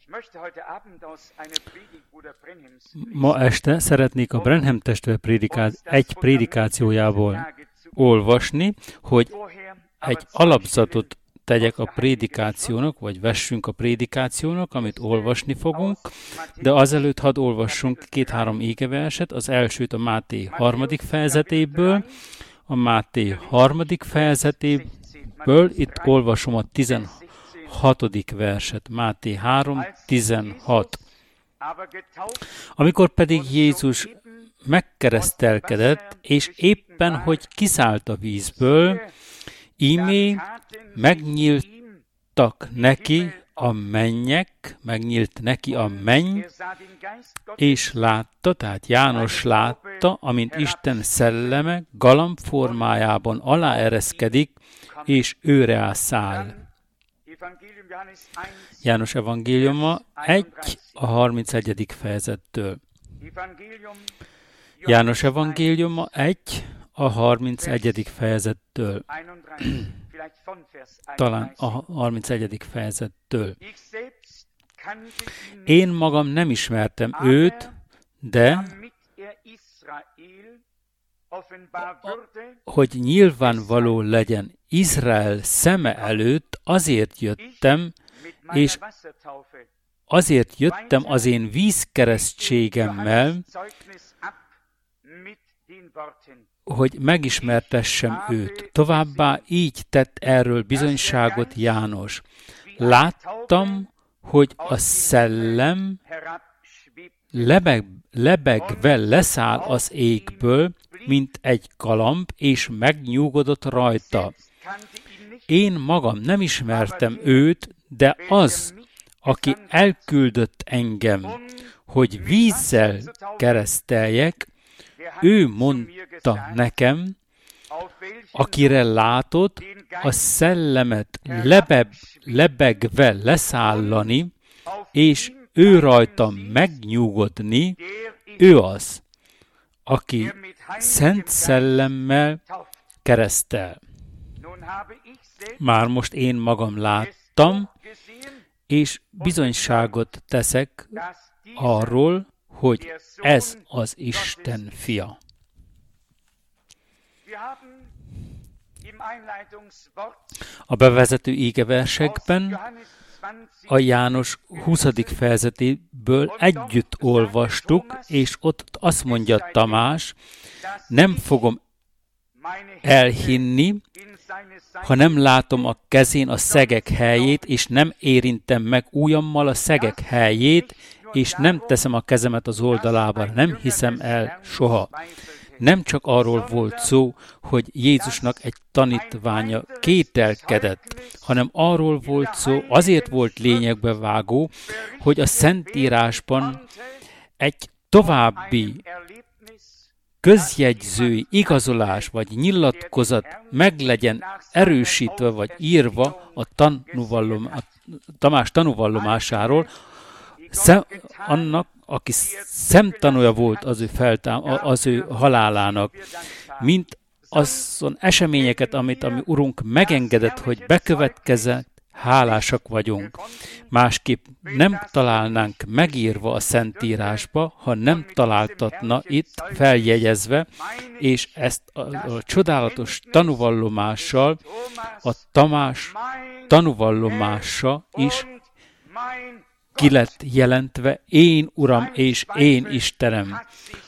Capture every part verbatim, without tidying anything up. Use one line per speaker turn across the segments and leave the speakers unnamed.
Ma este szeretnék a Branham testvér prédikát, egy prédikációjából olvasni, hogy egy alapzatot tegyek a prédikációnak, vagy vessünk a prédikációnak, amit olvasni fogunk, de azelőtt hadd olvassunk két-három égeverset, az elsőt a Máté harmadik fejezetéből, a Máté harmadik fejezetéből, itt olvasom a tizenhatodik verset, Máté három tizenhat. Amikor pedig Jézus megkeresztelkedett, és éppen, hogy kiszállt a vízből, íme megnyíltak neki a mennyek, megnyílt neki a menny, és látta, tehát János látta, amint Isten szelleme galamb formájában aláereszkedik, és őre száll. János evangéliuma egy a harmincegyedik fejezettől. János evangéliuma egy a harmincegyedik fejezettől. Talán a harmincegyedik fejezettől. Én magam nem ismertem őt, de hogy nyilvánvaló legyen Izrael szeme előtt, azért jöttem, és azért jöttem az én vízkeresztségemmel, hogy megismertessem őt. Továbbá így tett erről bizonyságot János. Láttam, hogy a szellem lebeg, lebegve leszáll az égből, mint egy galamb, és megnyugodott rajta. Én magam nem ismertem őt, de az, aki elküldött engem, hogy vízzel kereszteljek, ő mondta nekem, akire látott, a szellemet lebe, lebegve leszállani, és ő rajta megnyugodni, ő az, aki Szent Szellemmel keresztel. Már most én magam láttam, és bizonyságot teszek arról, hogy ez az Isten fia. A bevezető ígeversekben a János huszadik fejezetéből együtt olvastuk, és ott azt mondja Tamás, nem fogom elhinni, ha nem látom a kezén a szegek helyét, és nem érintem meg ujjammal a szegek helyét, és nem teszem a kezemet az oldalába, nem hiszem el soha. Nem csak arról volt szó, hogy Jézusnak egy tanítványa kételkedett, hanem arról volt szó, azért volt lényegbe vágó, hogy a Szentírásban egy további közjegyzői igazolás vagy nyilatkozat meg legyen erősítve vagy írva a, tanúvallom, a Tamás tanúvallomásáról, szem, annak, aki szemtanúja volt az ő, feltám, az ő halálának, mint azon eseményeket, amit a mi Urunk megengedett, hogy bekövetkezett, hálásak vagyunk. Másképp nem találnánk megírva a Szentírásba, ha nem találtatna itt feljegyezve, és ezt a, a csodálatos tanúvallomással, a Tamás tanúvallomása is ki lett jelentve, én Uram és én Istenem.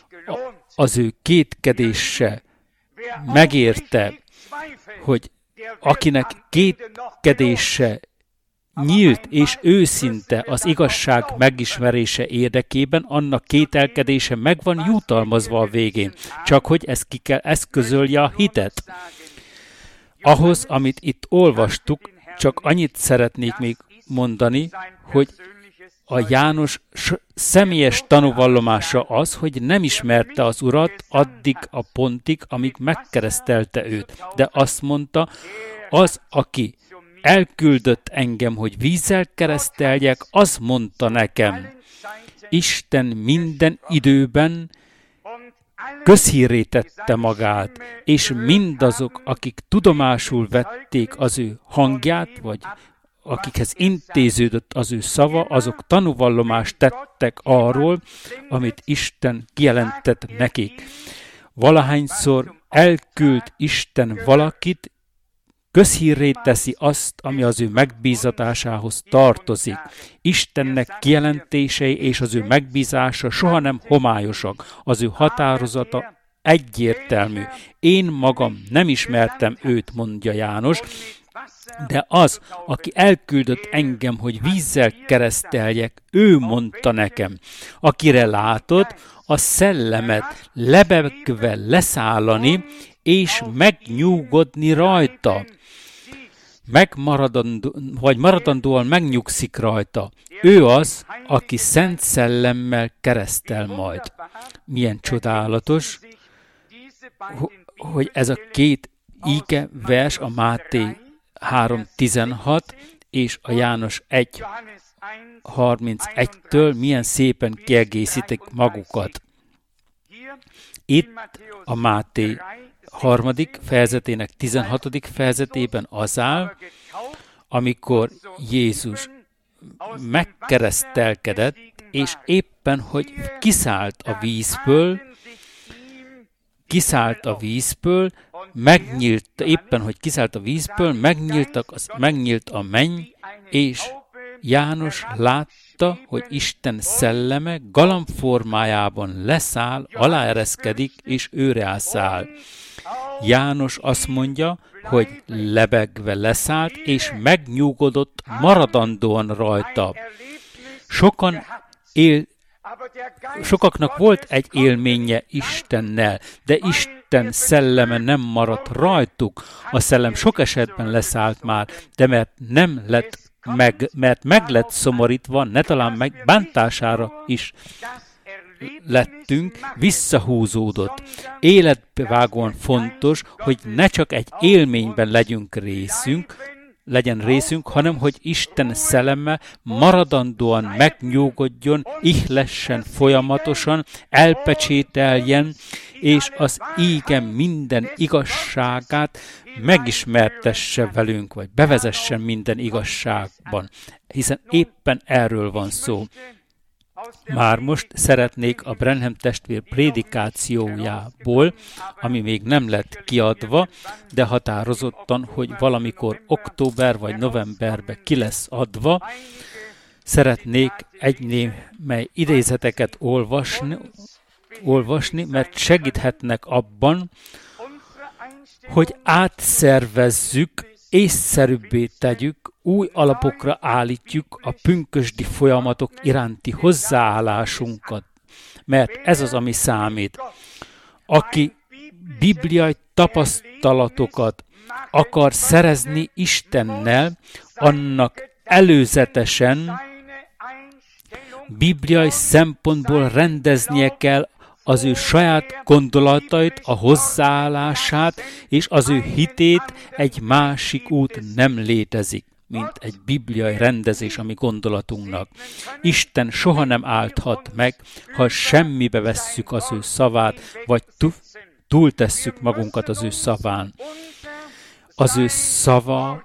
Az ő kétkedése megérte, hogy akinek kétkedése nyílt és őszinte az igazság megismerése érdekében, annak kételkedése meg van jutalmazva a végén. Csak hogy ezt ki kell eszközölje a hitet. Ahhoz, amit itt olvastuk, csak annyit szeretnék még mondani, hogy a János személyes tanúvallomása az, hogy nem ismerte az Urat addig a pontig, amíg megkeresztelte őt. De azt mondta, az, aki elküldött engem, hogy vízzel kereszteljek, az mondta nekem, Isten minden időben közhírré tette magát, és mindazok, akik tudomásul vették az ő hangját, vagy akikhez intéződött az ő szava, azok tanúvallomást tettek arról, amit Isten kijelentett nekik. Valahányszor elküld Isten valakit, közhírré teszi azt, ami az ő megbízatásához tartozik. Istennek kijelentései és az ő megbízása soha nem homályosak. Az ő határozata egyértelmű. Én magam nem ismertem őt, mondja János, de az, aki elküldött engem, hogy vízzel kereszteljek, ő mondta nekem. Akire látott, a szellemet lebegve leszállani, és megnyugodni rajta. Megmaradandó, vagy maradandóan megnyugszik rajta. Ő az, aki szent szellemmel keresztel majd. Milyen csodálatos, hogy ez a két ige vers, a Máté három tizenhat és a János egy harmincegytől milyen szépen kiegészítik magukat. Itt a Máté harmadik fejezetének tizenhatodik fejezetében az áll, amikor Jézus megkeresztelkedett, és éppen, hogy kiszállt a vízből, kiszállt a vízből, megnyílt, éppen, hogy kiszállt a vízből, megnyíltak, az, megnyílt a menny, és János látta, hogy Isten szelleme galamb formájában leszáll, aláereszkedik, és őre száll. János azt mondja, hogy lebegve leszállt, és megnyugodott maradandóan rajta. Sokan él, sokaknak volt egy élménye Istennel, de Isten szelleme nem maradt rajtuk. A szellem sok esetben leszállt már, de mert nem lett meg, mert meg lett szomorítva, ne talán meg bántására is lettünk, visszahúzódott. Életbevágóan fontos, hogy ne csak egy élményben legyünk részünk, legyen részünk, hanem hogy Isten szelleme maradandóan megnyugodjon, ihlessen folyamatosan, elpecsételjen, és az íge minden igazságát megismertesse velünk, vagy bevezessen minden igazságban, hiszen éppen erről van szó. Már most szeretnék a Branham testvér prédikációjából, ami még nem lett kiadva, de határozottan, hogy valamikor október vagy novemberben ki lesz adva, szeretnék egy némely idézeteket olvasni, olvasni, mert segíthetnek abban, hogy átszervezzük, észszerűbbé tegyük, új alapokra állítjuk a pünkösdi folyamatok iránti hozzáállásunkat. Mert ez az, ami számít. Aki bibliai tapasztalatokat akar szerezni Istennel, annak előzetesen bibliai szempontból rendeznie kell az ő saját gondolatait, a hozzáállását és az ő hitét. Egy másik út nem létezik, mint egy bibliai rendezés a mi gondolatunknak. Isten soha nem állthat meg, ha semmibe vesszük az ő szavát, vagy túltesszük magunkat az ő szaván. Az ő szava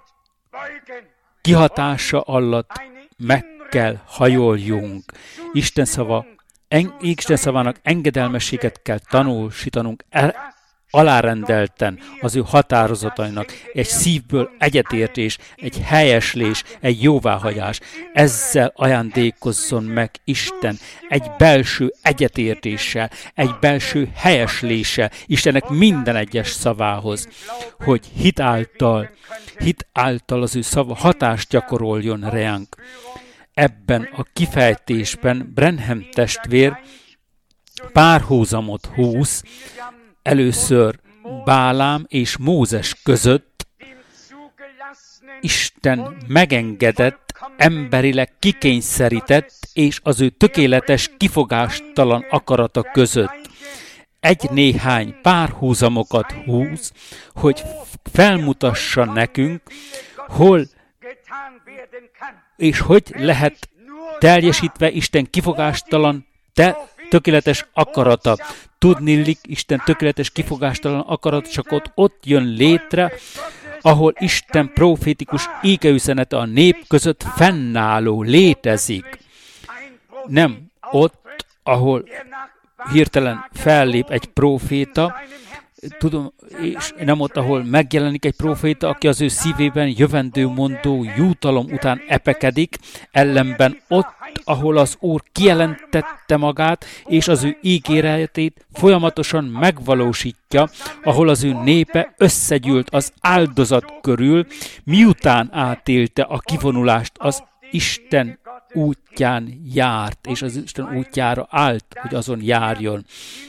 kihatása alatt meg kell hajoljunk. Isten szava En, Isten szavának engedelmességet kell tanúsítanunk el, alárendelten az ő határozatainak, egy szívből egyetértés, egy helyeslés, egy jóváhagyás. Ezzel ajándékozzon meg Isten egy belső egyetértéssel, egy belső helyesléssel Istennek minden egyes szavához, hogy hit által, hit által az ő szava hatást gyakoroljon ránk. Ebben a kifejtésben Branham testvér párhuzamot húz először Bálám és Mózes között. Isten megengedett, emberileg kikényszerített és az ő tökéletes, kifogástalan akarata között. Egy néhány párhuzamokat húz, hogy felmutassa nekünk, hol és hogy lehet teljesítve Isten kifogástalan, te, tökéletes akarata. Tudnillik, Isten tökéletes kifogástalan akarat csak ott, ott jön létre, ahol Isten profétikus égeüzenete a nép között fennálló, létezik. Nem ott, ahol hirtelen fellép egy próféta, tudom, és nem ott, ahol megjelenik egy próféta, aki az ő szívében jövendőmondó jutalom után epekedik, ellenben ott, ahol az Úr kijelentette magát, és az ő ígéretét folyamatosan megvalósítja, ahol az ő népe összegyűlt az áldozat körül, miután átélte a kivonulást, az Isten útján járt, és az Isten útjára állt, hogy azon járjon.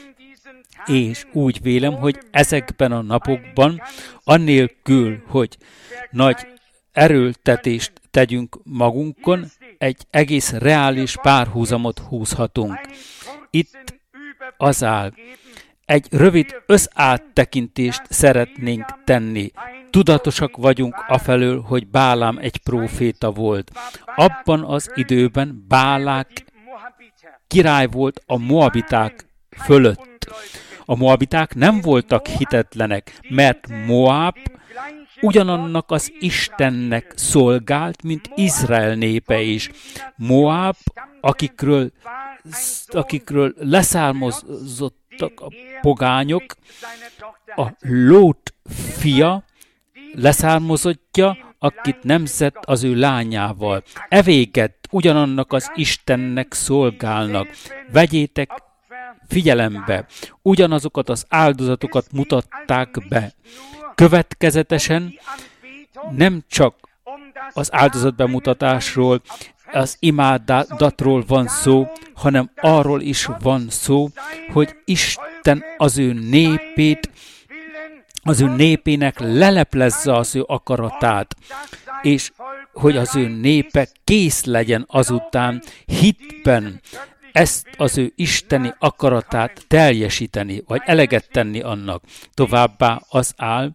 És úgy vélem, hogy ezekben a napokban, annélkül, hogy nagy erőltetést tegyünk magunkon, egy egész reális párhuzamot húzhatunk. Itt az áll. Egy rövid összáttekintést szeretnénk tenni. Tudatosak vagyunk afelől, hogy Bálám egy próféta volt. Abban az időben Bálák király volt a moabiták fölött. A moabiták nem voltak hitetlenek, mert Moab ugyanannak az Istennek szolgált, mint Izrael népe is. Moab, akikről, akikről leszármazottak a pogányok, a Lót fia, leszármazottja, akit nemzett az ő lányával. Evéget ugyanannak az Istennek szolgálnak. Vegyétek figyelembe, ugyanazokat az áldozatokat mutatták be. Következetesen nem csak az áldozatbemutatásról, az imádatról van szó, hanem arról is van szó, hogy Isten az ő népét, az ő népének leleplezze az ő akaratát, és hogy az ő népe kész legyen azután hitben, ezt az ő isteni akaratát teljesíteni, vagy eleget tenni annak. Továbbá az áll,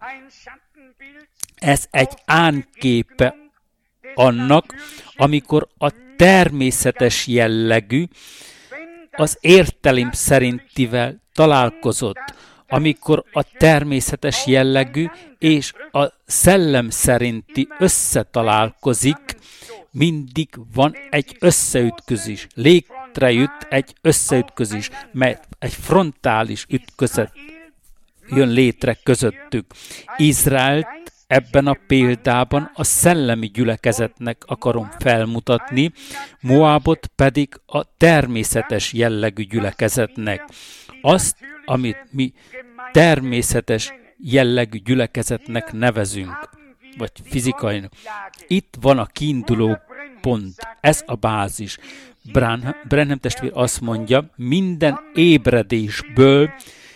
ez egy ánképe annak, amikor a természetes jellegű, az értelem szerintivel találkozott, amikor a természetes jellegű és a szellem szerinti összetalálkozik, mindig van egy összeütközés. Létrejött egy összeütközés, mert egy frontális ütközet jön létre közöttük. Izraelt ebben a példában a szellemi gyülekezetnek akarom felmutatni, Moabot pedig a természetes jellegű gyülekezetnek. Azt, amit mi természetes jellegű gyülekezetnek nevezünk, vagy fizikainak. Itt van a kiinduló pont, ez a bázis. Branham testvér azt mondja, minden ébredésből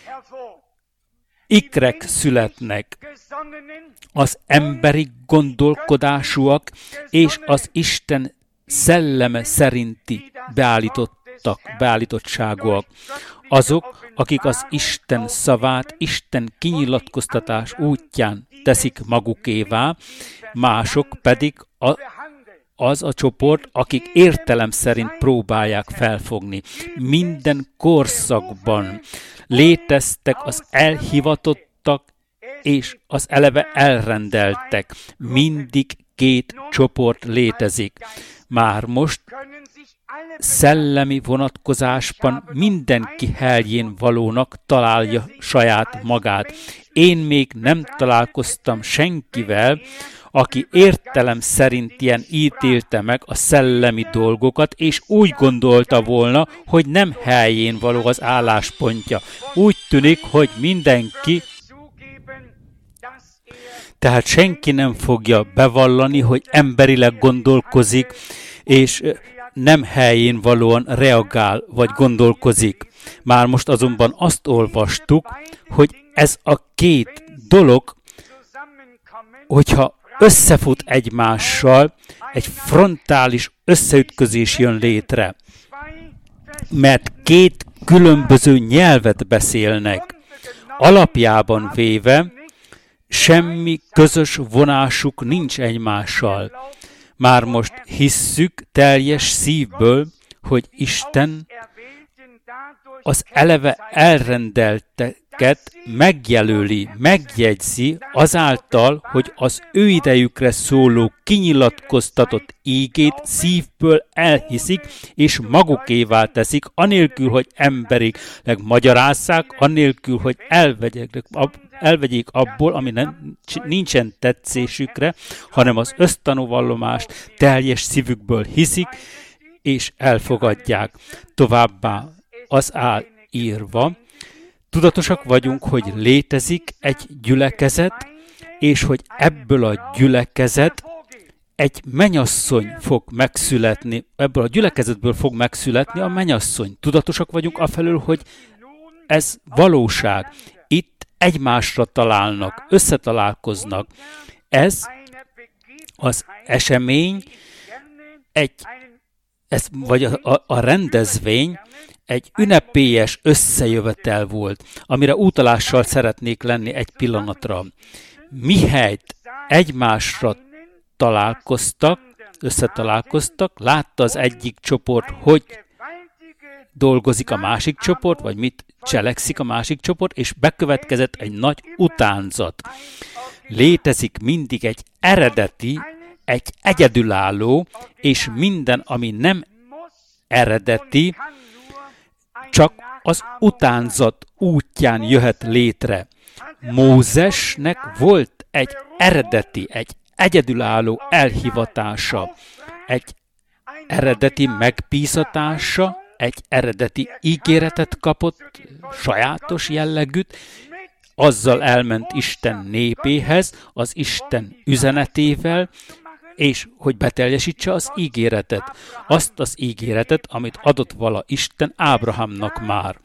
ikrek születnek, az emberi gondolkodásúak és az Isten szelleme szerinti beállítottak, beállítottságúak. Azok, akik az Isten szavát, Isten kinyilatkoztatás útján teszik magukévá, mások pedig a, az a csoport, akik értelem szerint próbálják felfogni. Minden korszakban léteztek az elhivatottak és az eleve elrendeltek. Mindig két csoport létezik. Már most szellemi vonatkozásban mindenki helyén valónak találja saját magát. Én még nem találkoztam senkivel, aki értelem szerint ilyen ítélte meg a szellemi dolgokat, és úgy gondolta volna, hogy nem helyén való az álláspontja. Úgy tűnik, hogy mindenki, tehát senki nem fogja bevallani, hogy emberileg gondolkozik, és nem helyén valóan reagál, vagy gondolkozik. Már most azonban azt olvastuk, hogy ez a két dolog, hogyha összefut egymással, egy frontális összeütközés jön létre. Mert két különböző nyelvet beszélnek. Alapjában véve semmi közös vonásuk nincs egymással. Már most hisszük teljes szívből, hogy Isten az eleve elrendelteket megjelöli, megjegyzi azáltal, hogy az ő idejükre szóló kinyilatkoztatott ígét szívből elhiszik, és magukévá teszik, anélkül, hogy emberileg magyarázzák, anélkül, hogy elvegyek, elvegyék abból, ami nem, nincsen tetszésükre, hanem az ösztanúvallomást teljes szívükből hiszik, és elfogadják. Továbbá az áll írva, tudatosak vagyunk, hogy létezik egy gyülekezet, és hogy ebből a gyülekezet egy mennyasszony fog megszületni, ebből a gyülekezetből fog megszületni a mennyasszony. Tudatosak vagyunk afelől, hogy ez valóság. Itt egymásra találnak, összetalálkoznak. Ez az esemény, egy, ez, vagy a, a, a rendezvény egy ünnepélyes összejövetel volt, amire utalással szeretnék lenni egy pillanatra. Mihelyt egymásra találkoztak, összetalálkoztak, látta az egyik csoport, hogy dolgozik a másik csoport, vagy mit cselekszik a másik csoport, és bekövetkezett egy nagy utánzat. Létezik mindig egy eredeti, egy egyedülálló, és minden, ami nem eredeti, csak az utánzat útján jöhet létre. Mózesnek volt egy eredeti, egy egyedülálló elhivatása, egy eredeti megbízatása, egy eredeti ígéretet kapott, sajátos jellegűt, azzal elment Isten népéhez, az Isten üzenetével, és hogy beteljesítse az ígéretet. Azt az ígéretet, amit adott vala Isten Ábrahámnak már.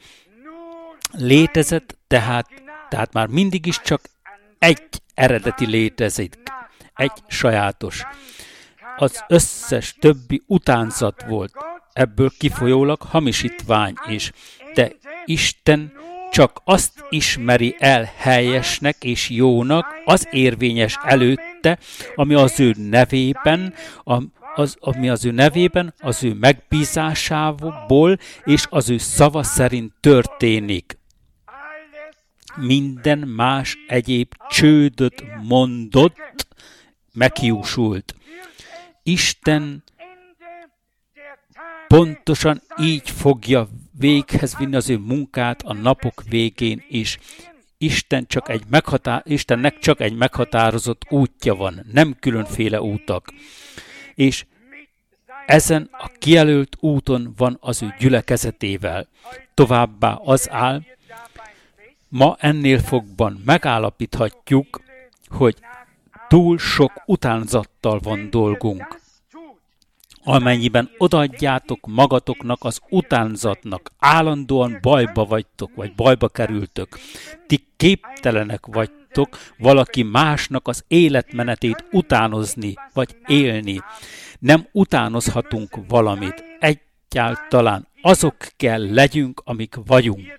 Létezett tehát, tehát már mindig is csak egy eredeti létezik, egy sajátos. Az összes többi utánzat volt, ebből kifolyólag hamisítvány is, de Isten csak azt ismeri el helyesnek és jónak, az érvényes előtte, ami az ő nevében, az, ami az ő nevében, az ő megbízásából és az ő szava szerint történik. Minden más egyéb csődöt mondott, meghiúsult. Isten pontosan így fogja véghez vinni az ő munkát a napok végén is. Isten csak egy meghatá- Istennek csak egy meghatározott útja van, nem különféle útak. És ezen a kijelölt úton van az ő gyülekezetével. Továbbá az áll, ma ennél fogban megállapíthatjuk, hogy túl sok utánzattal van dolgunk. Amennyiben odaadjátok magatoknak az utánzatnak, állandóan bajba vagytok, vagy bajba kerültök, ti képtelenek vagytok valaki másnak az életmenetét utánozni, vagy élni. Nem utánozhatunk valamit. Egyáltalán azok kell legyünk, amik vagyunk.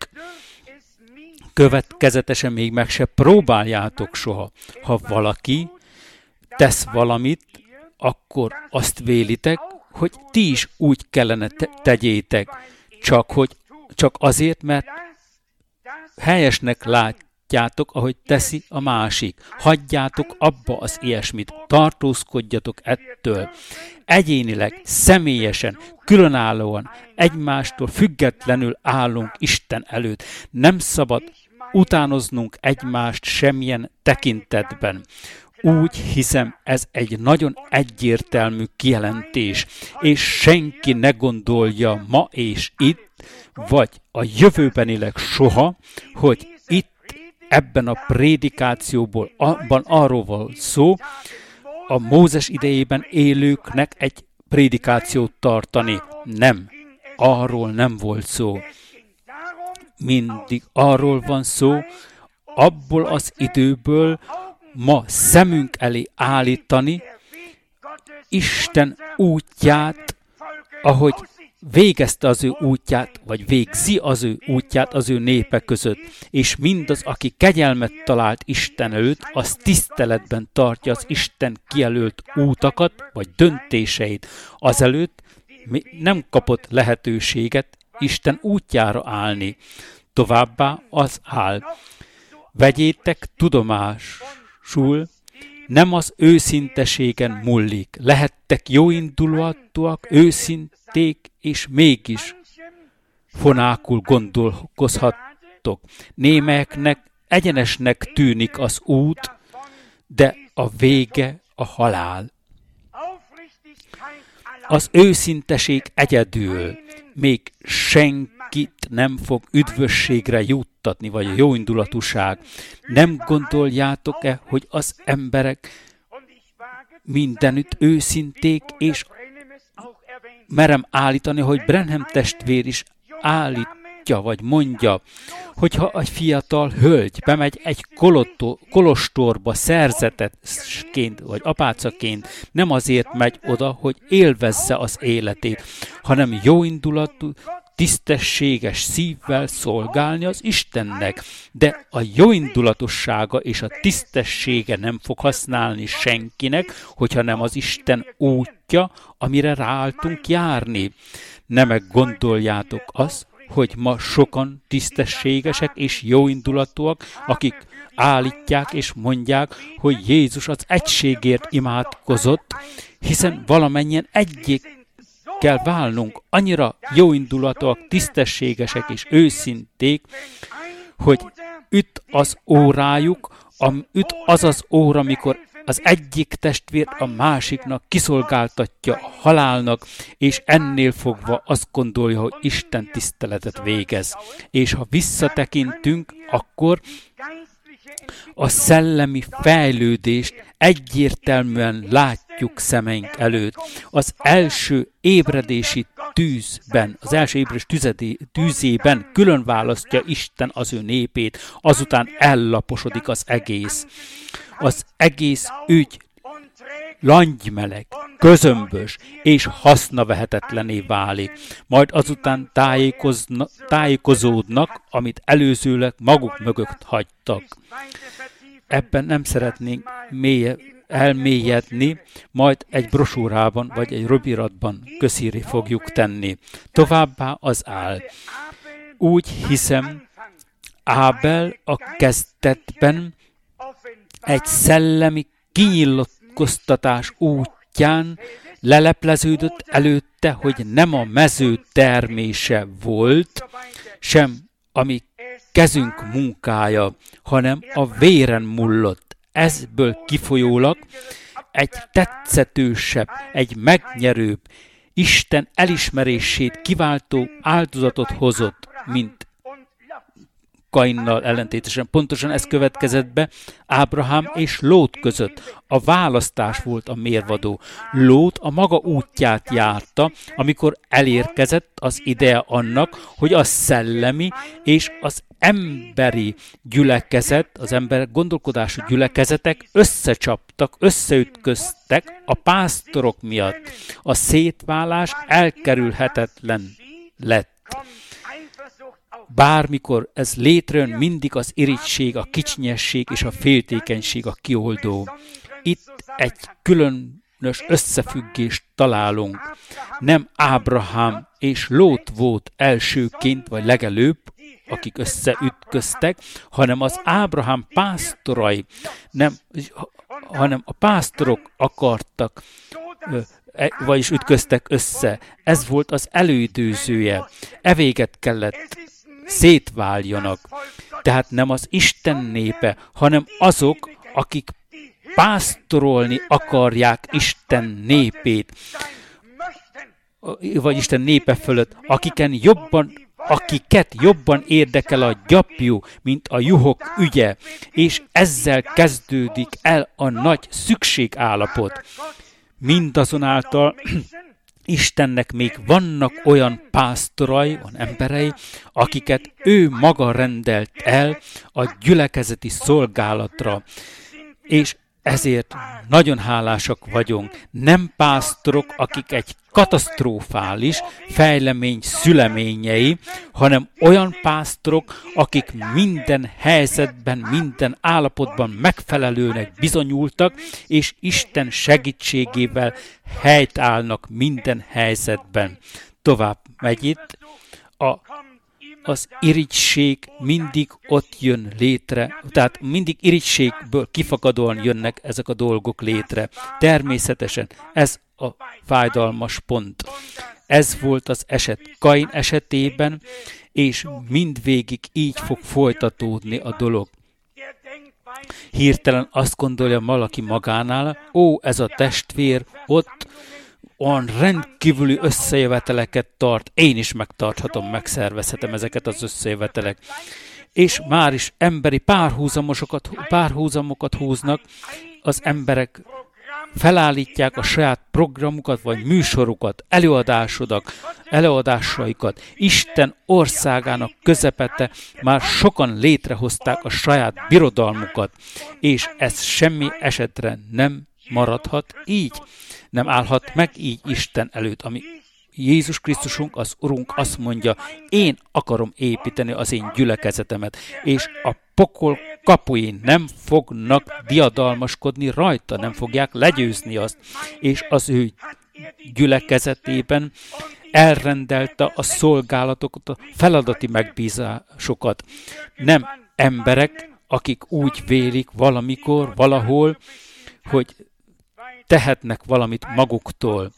Következetesen még meg se próbáljátok soha. Ha valaki tesz valamit, akkor azt vélitek, hogy ti is úgy kellene te- tegyétek, csak, hogy, csak azért, mert helyesnek látjátok, ahogy teszi a másik. Hagyjátok abba az ilyesmit, tartózkodjatok ettől. Egyénileg, személyesen, különállóan, egymástól függetlenül állunk Isten előtt. Nem szabad utánoznunk egymást semmilyen tekintetben. Úgy hiszem, ez egy nagyon egyértelmű kijelentés, és senki ne gondolja ma és itt, vagy a jövőbenileg soha, hogy itt ebben a prédikációból abban arról van szó, a Mózes idejében élőknek egy prédikációt tartani. Nem, arról nem volt szó. Mindig arról van szó, abból az időből, ma szemünk elé állítani Isten útját, ahogy végezte az ő útját, vagy végzi az ő útját az ő népe között, és mindaz, aki kegyelmet talált Isten előtt, az tiszteletben tartja az Isten kijelölt útakat, vagy döntéseit. Azelőtt nem kapott lehetőséget Isten útjára állni. Továbbá az áll. Vegyétek tudomásul, nem az őszinteségen múlik. Lehettek jóindulatúak, őszinték, és mégis fonákul gondolkozhattok. Némelyeknek egyenesnek tűnik az út, de a vége a halál. Az őszinteség egyedül még senkit nem fog üdvösségre juttatni, vagy a jóindulatúság. Nem gondoljátok-e, hogy az emberek mindenütt őszinték, és merem állítani, hogy Branham testvér is állítja, vagy mondja, hogyha egy fiatal hölgy bemegy egy kolotto, kolostorba szerzetesként, vagy apácaként, nem azért megy oda, hogy élvezze az életét, hanem jóindulatú, tisztességes szívvel szolgálni az Istennek, de a jóindulatossága és a tisztessége nem fog használni senkinek, hogyha nem az Isten útja, amire ráálltunk járni. Ne meggondoljátok azt, hogy ma sokan tisztességesek és jóindulatúak, akik állítják és mondják, hogy Jézus az egységért imádkozott, hiszen valamennyien egyik kell válnunk, annyira jóindulatúak, tisztességesek és őszinték, hogy üt az órájuk, am, üt az az óra, amikor az egyik testvér a másiknak kiszolgáltatja a halálnak, és ennél fogva azt gondolja, hogy Isten tiszteletet végez. És ha visszatekintünk, akkor a szellemi fejlődést egyértelműen látjuk szemeink előtt. Az első ébredési tűzben, az első ébredés tüzedé, tűzében külön választja Isten az ő népét, azután ellaposodik az egész. Az egész ügy langymeleg, közömbös és hasznavehetetlené válik. Majd azután tájékozódnak, amit előzőleg maguk mögött hagytak. Ebben nem szeretnénk mélye, elmélyedni, majd egy brosúrában vagy egy röviratban közíré fogjuk tenni. Továbbá az áll. Úgy hiszem, Ábel a kezdetben egy szellemi kinyilatkoztatás útján lelepleződött előtte, hogy nem a mező termése volt, sem ami kezünk munkája, hanem a véren mullott. Ezből kifolyólag egy tetszetősebb, egy megnyerőbb, Isten elismerését kiváltó áldozatot hozott, mint Kainnal ellentétesen. Pontosan ez következett be Ábrahám és Lót között. A választás volt a mérvadó. Lót a maga útját járta, amikor elérkezett az ideje annak, hogy a szellemi és az emberi gyülekezet, az ember gondolkodású gyülekezetek összecsaptak, összeütköztek a pásztorok miatt. A szétválás elkerülhetetlen lett. Bármikor ez létrejön, mindig az irigység, a kicsinyesség és a féltékenység a kioldó. Itt egy különös összefüggést találunk. Nem Ábrahám és Lót volt elsőként vagy legelőbb, akik összeütköztek, hanem az Ábrahám pásztorai, nem, hanem a pásztorok akartak, vagyis ütköztek össze. Ez volt az előidőzője. Evéget kellett szétváljanak. Tehát nem az Isten népe, hanem azok, akik pásztorolni akarják Isten népét, vagy Isten népe fölött, akiken jobban, akiket jobban érdekel a gyapjú, mint a juhok ügye, és ezzel kezdődik el a nagy szükségállapot. Mindazonáltal Istennek még vannak olyan pásztorai, olyan emberei, akiket ő maga rendelt el a gyülekezeti szolgálatra, és ezért nagyon hálásak vagyunk. Nem pásztorok, akik egy katasztrofális fejlemény szüleményei, hanem olyan pásztorok, akik minden helyzetben, minden állapotban megfelelőnek bizonyultak, és Isten segítségével helytállnak minden helyzetben. Tovább megy itt a, az irigység mindig ott jön létre, tehát mindig irigységből kifakadóan jönnek ezek a dolgok létre. Természetesen ez a fájdalmas pont. Ez volt az eset Kain esetében, és mindvégig így fog folytatódni a dolog. Hirtelen azt gondolja valaki magánál, ó, ez a testvér ott olyan rendkívüli összejöveteleket tart, én is megtarthatom, megszervezhetem ezeket az összejövetelek. És már is emberi párhuzamosokat, párhuzamokat húznak, az emberek felállítják a saját programukat, vagy műsorukat, előadásodak, előadásaikat. Isten országának közepette már sokan létrehozták a saját birodalmukat, és ez semmi esetre nem maradhat így. Nem állhat meg így Isten előtt, ami Jézus Krisztusunk, az Urunk azt mondja, én akarom építeni az én gyülekezetemet, és a pokol kapui nem fognak diadalmaskodni rajta, nem fogják legyőzni azt, és az ő gyülekezetében elrendelte a szolgálatokat, a feladati megbízásokat. Nem emberek, akik úgy vélik valamikor, valahol, hogy tehetnek valamit maguktól.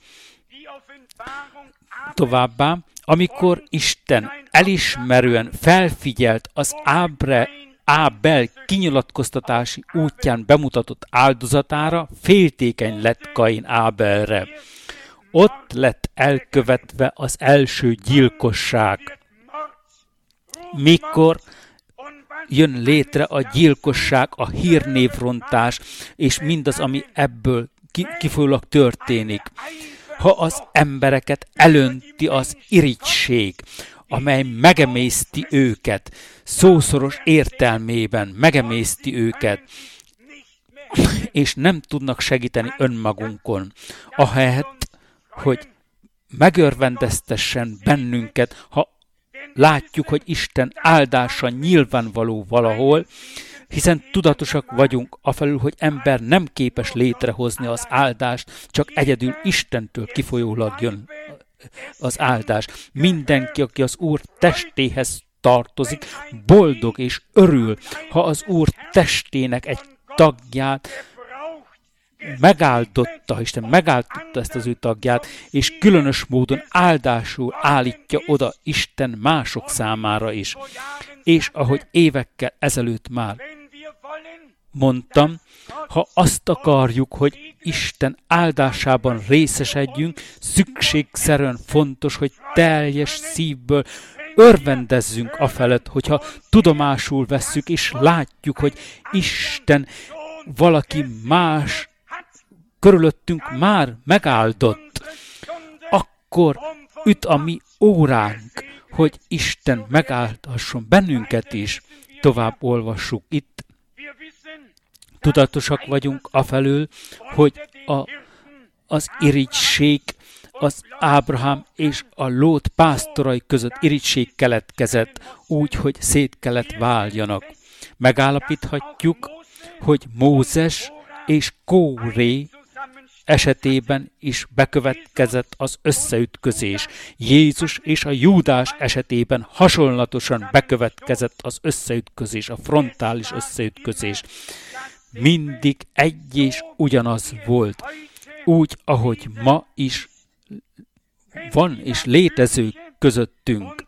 Továbbá, amikor Isten elismerően felfigyelt az Ábre, Ábel kinyilatkoztatási útján bemutatott áldozatára, féltékeny lett Kain Ábelre. Ott lett elkövetve az első gyilkosság. Mikor jön létre a gyilkosság, a hírnévrontás, és mindaz, ami ebből kifolyólag történik. Ha az embereket elönti az irigység, amely megemészti őket, szószoros értelmében megemészti őket, és nem tudnak segíteni önmagunkon, ahelyett, hogy megörvendeztessen bennünket, ha látjuk, hogy Isten áldása nyilvánvaló valahol, hiszen tudatosak vagyunk afelül, hogy ember nem képes létrehozni az áldást, csak egyedül Istentől kifolyólag jön az áldás. Mindenki, aki az Úr testéhez tartozik, boldog és örül, ha az Úr testének egy tagját megáldotta, Isten megáldotta ezt az ő tagját, és különös módon áldásul állítja oda Isten mások számára is. És ahogy évekkel ezelőtt már mondtam, ha azt akarjuk, hogy Isten áldásában részesedjünk, szükségszerűen fontos, hogy teljes szívből örvendezzünk afelett, hogyha tudomásul vesszük, és látjuk, hogy Isten valaki más körülöttünk már megáldott, akkor üt a mi óránk, hogy Isten megáldhasson bennünket is. Tovább olvassuk itt. Tudatosak vagyunk afelől, hogy a, az irigység, az Ábrahám és a Lót pásztorai között irigység keletkezett, úgy, hogy szét kellett váljanak. Megállapíthatjuk, hogy Mózes és Kóré esetében is bekövetkezett az összeütközés. Jézus és a Júdás esetében hasonlatosan bekövetkezett az összeütközés, a frontális összeütközés. Mindig egy és ugyanaz volt. Úgy, ahogy ma is van és létező közöttünk,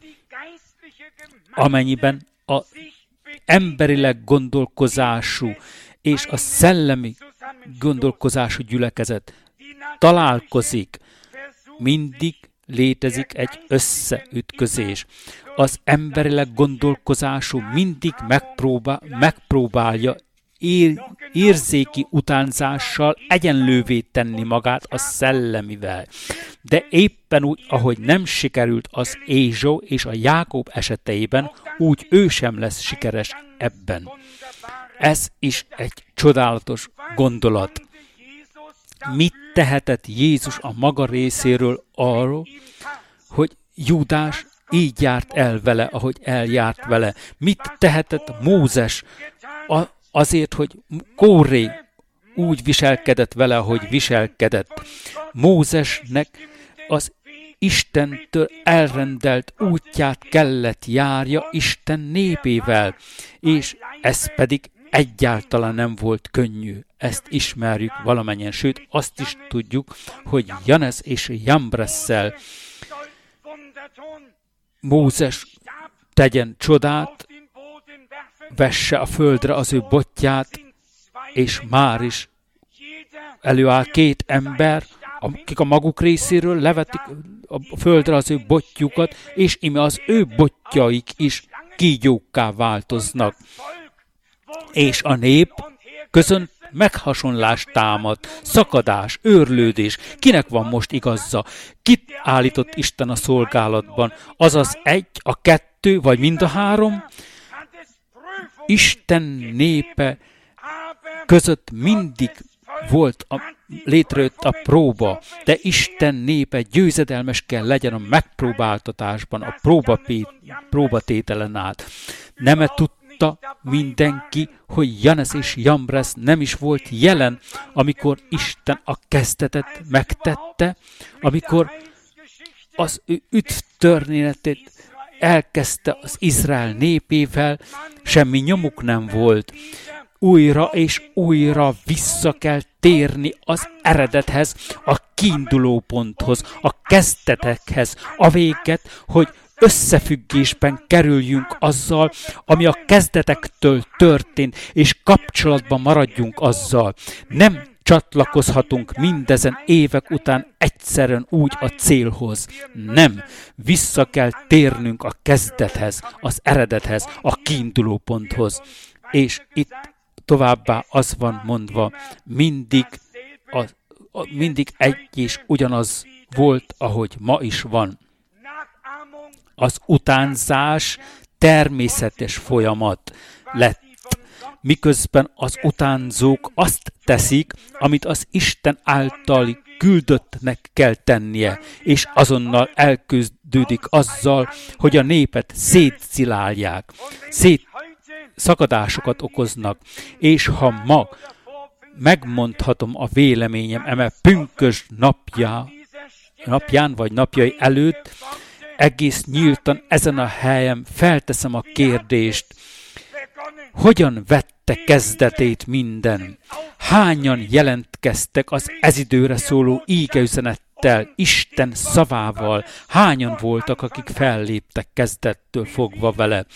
amennyiben a emberileg gondolkozású és a szellemi gondolkozású gyülekezet találkozik, mindig létezik egy összeütközés. Az emberileg gondolkozású mindig megpróbál, megpróbálja ér, érzéki utánzással egyenlővé tenni magát a szellemivel. De éppen úgy, ahogy nem sikerült az Ézsó és a Jákob eseteiben, úgy ő sem lesz sikeres ebben. Ez is egy csodálatos gondolat. Mit tehetett Jézus a maga részéről arról, hogy Júdás így járt el vele, ahogy eljárt vele? Mit tehetett Mózes azért, hogy Kóré úgy viselkedett vele, ahogy viselkedett? Mózesnek az Istentől elrendelt útját kellett járja Isten népével, és ez pedig egyáltalán nem volt könnyű. Ezt ismerjük valamennyien, sőt azt is tudjuk, hogy Janez és Jambresszel Mózes tegyen csodát, vesse a földre az ő botját, és már is előáll két ember, akik a maguk részéről levetik a földre az ő botjukat, és ime az ő botjaik is kígyókká változnak. És a nép között meghasonlás támad, szakadás, őrlődés. Kinek van most igazza? Kit állított Isten a szolgálatban? Azaz egy, a kettő, vagy mind a három? Isten népe között mindig volt a, létrejött a próba, de Isten népe győzedelmes kell legyen a megpróbáltatásban, a próbapé, próbatételen át. Nem tudta mindenki, hogy Janez és Jambres nem is volt jelen, amikor Isten a kezdetet megtette, amikor az ő üdvtörténetét elkezdte az Izrael népével, semmi nyomuk nem volt. Újra és újra vissza kell térni az eredethez, a kiinduló ponthoz, a kezdetekhez, a véget, hogy összefüggésben kerüljünk azzal, ami a kezdetektől történt, és kapcsolatban maradjunk azzal. Nem csatlakozhatunk mindezen évek után egyszerűen úgy a célhoz. Nem. Vissza kell térnünk a kezdethez, az eredethez, a kiinduló ponthoz. És itt továbbá az van mondva, mindig, a, a, mindig egy és ugyanaz volt, ahogy ma is van. Az utánzás természetes folyamat lett, miközben az utánzók azt teszik, amit az Isten által küldöttnek kell tennie, és azonnal elkezdődik azzal, hogy a népet szétszilálják, szét szakadásokat okoznak, és ha ma megmondhatom a véleményem eme pünkösd napjá, napján vagy napjai előtt, egész nyíltan ezen a helyen felteszem a kérdést, hogyan vette kezdetét minden? Hányan jelentkeztek az ez időre szóló ígeüzenettel, Isten szavával? Hányan voltak, akik felléptek kezdettől fogva vele?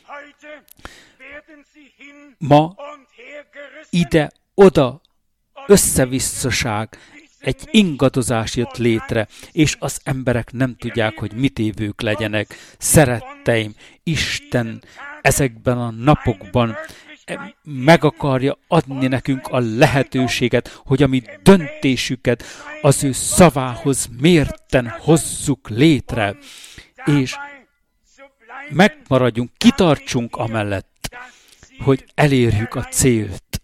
Ma ide-oda összevisszaság, egy ingadozás jött létre, és az emberek nem tudják, hogy mit évők legyenek. Szeretteim, Isten ezekben a napokban meg akarja adni nekünk a lehetőséget, hogy a mi döntésüket az ő szavához mérten hozzuk létre, és megmaradjunk, kitartsunk amellett, hogy elérjük a célt.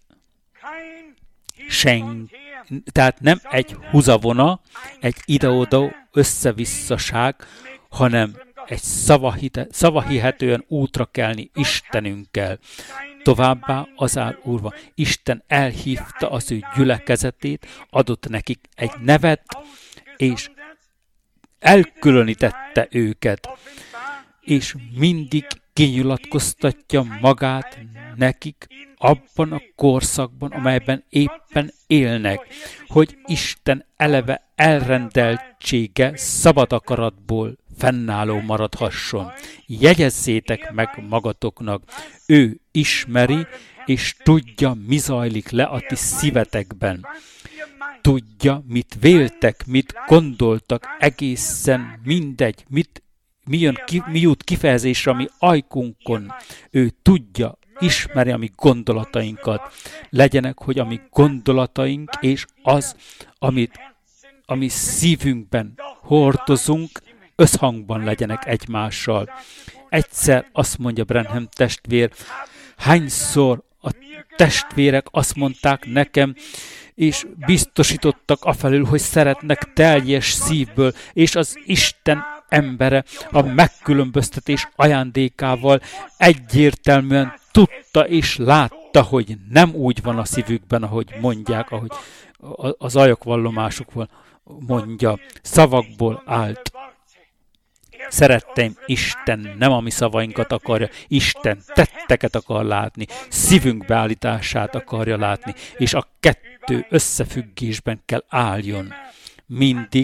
Senki. Tehát nem egy húzavona, egy ide-oda összevisszaság, hanem egy szavahite, szavahihetően útra kelni Istenünkkel. Továbbá az áll úrva, Isten elhívta az ő gyülekezetét, adott nekik egy nevet, és elkülönítette őket, és mindig kinyilatkoztatja magát nekik abban a korszakban, amelyben éppen élnek, hogy Isten eleve elrendeltsége szabad akaratból fennálló maradhasson. Jegyezzétek meg magatoknak, ő ismeri és tudja, mi zajlik le a ti szívetekben. Tudja, mit véltek, mit gondoltak, egészen mindegy, mit Mi, jön ki, mi jut kifejezésre a mi ajkunkon. Ő tudja, ismeri a mi gondolatainkat. Legyenek, hogy a mi gondolataink és az, amit a mi szívünkben hordozunk, összhangban legyenek egymással. Egyszer azt mondja Branham testvér, hányszor a testvérek azt mondták nekem, és biztosítottak afelől, hogy szeretnek teljes szívből, és az Isten embere a megkülönböztetés ajándékával egyértelműen tudta és látta, hogy nem úgy van a szívükben, ahogy mondják, ahogy az ajokvallomásukból mondja, szavakból állt. Szeretteim, Isten nem a mi szavainkat akarja, Isten tetteket akar látni, szívünk beállítását akarja látni, és a kettő összefüggésben kell álljon. Mindig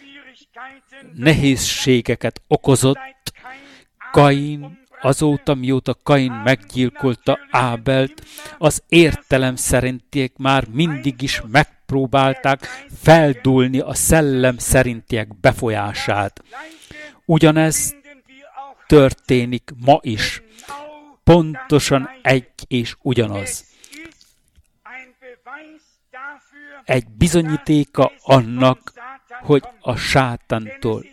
nehézségeket okozott Kain, azóta, mióta Kain meggyilkolta Ábelt, az értelem szerintiek már mindig is megpróbálták feldúlni a szellem szerintiek befolyását. Ugyanez történik ma is. Pontosan egy és ugyanaz. Egy bizonyítéka annak, hogy a sátántól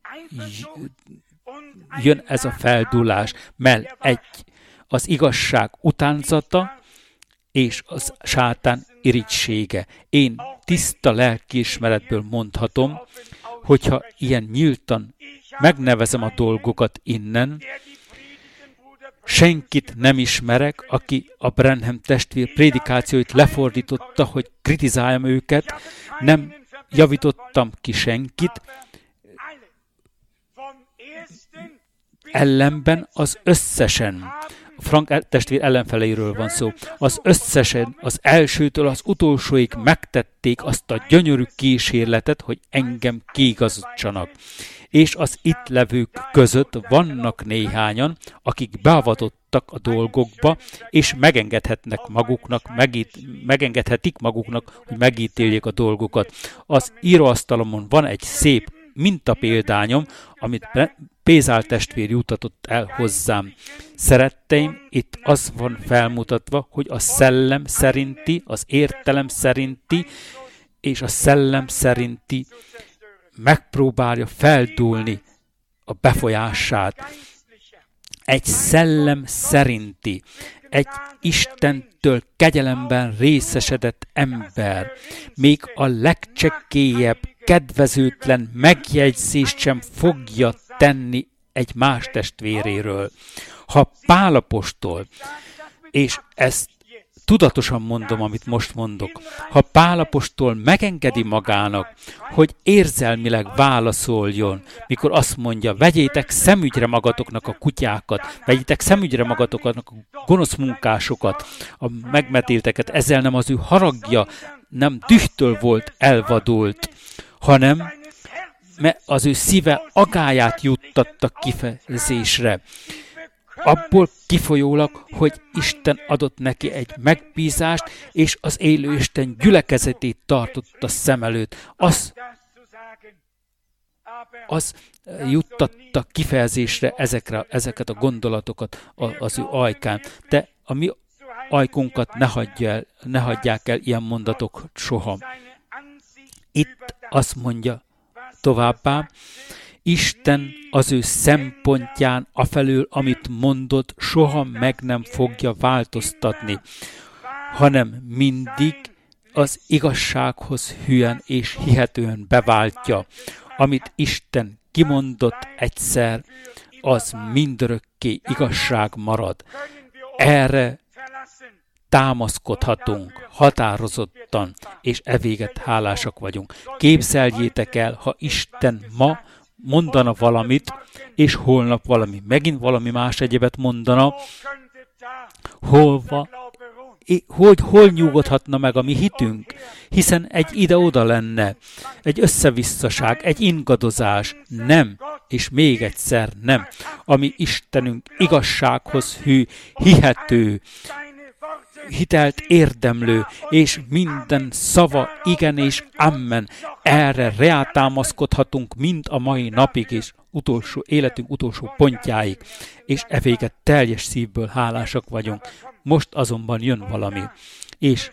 jön ez a feldúlás, mert egy az igazság utánzata és az sátán irigysége. Én tiszta lelkiismeretből mondhatom, hogyha ilyen nyíltan megnevezem a dolgokat innen, senkit nem ismerek, aki a Branham testvér prédikációit lefordította, hogy kritizáljam őket, nem javítottam ki senkit, ellenben az összesen, a Frank testvér ellenfeleiről van szó, az összesen, az elsőtől az utolsóig megtették azt a gyönyörű kísérletet, hogy engem kiigazítsanak. És az itt levők között vannak néhányan, akik beavatottak a dolgokba, és megengedhetnek maguknak, megít, megengedhetik maguknak, hogy megítéljék a dolgokat. Az íróasztalomon van egy szép mintapéldányom, amit Pézál testvér jutatott el hozzám. Szeretteim, itt az van felmutatva, hogy a szellem szerinti, az értelem szerinti, és a szellem szerinti megpróbálja feldúlni a befolyását. Egy szellem szerinti, egy Istentől kegyelemben részesedett ember, még a legcsekélyebb, kedvezőtlen megjegyzést sem fogja tenni egy más testvéréről. Ha Pál apostol, és ezt tudatosan mondom, amit most mondok, ha Pál apostol megengedi magának, hogy érzelmileg válaszoljon, mikor azt mondja, vegyétek szemügyre magatoknak a kutyákat, vegyétek szemügyre magatoknak a gonosz munkásokat, a megmetélteket, ezzel nem az ő haragja, nem dühtől volt elvadult, hanem mert az ő szíve agályát juttatta kifejezésre. Abból kifolyólag, hogy Isten adott neki egy megbízást, és az élő Isten gyülekezetét tartotta szem előtt. Az, az juttatta kifejezésre ezekre, ezeket a gondolatokat az ő ajkán. De a mi ajkunkat ne, hagyja el, ne hagyják el ilyen mondatok soha. Itt azt mondja továbbá, Isten az ő szempontján afelől, amit mondott, soha meg nem fogja változtatni, hanem mindig az igazsághoz hűen és hihetően beváltja. Amit Isten kimondott egyszer, az mindörökké igazság marad. Erre támaszkodhatunk határozottan, és evéget hálásak vagyunk. Képzeljétek el, ha Isten ma mondana valamit, és holnap valami, megint valami más egyebet mondana, holva, hogy hol nyugodhatna meg a mi hitünk, hiszen egy ide-oda lenne, egy összevisszaság, egy ingadozás, nem, és még egyszer nem. Ami Istenünk igazsághoz hű, hihető, hitelt érdemlő, és minden szava igen és amen. Erre reátámaszkodhatunk mind a mai napig és utolsó, életünk utolsó pontjáig, és e véget teljes szívből hálásak vagyunk. Most azonban jön valami, és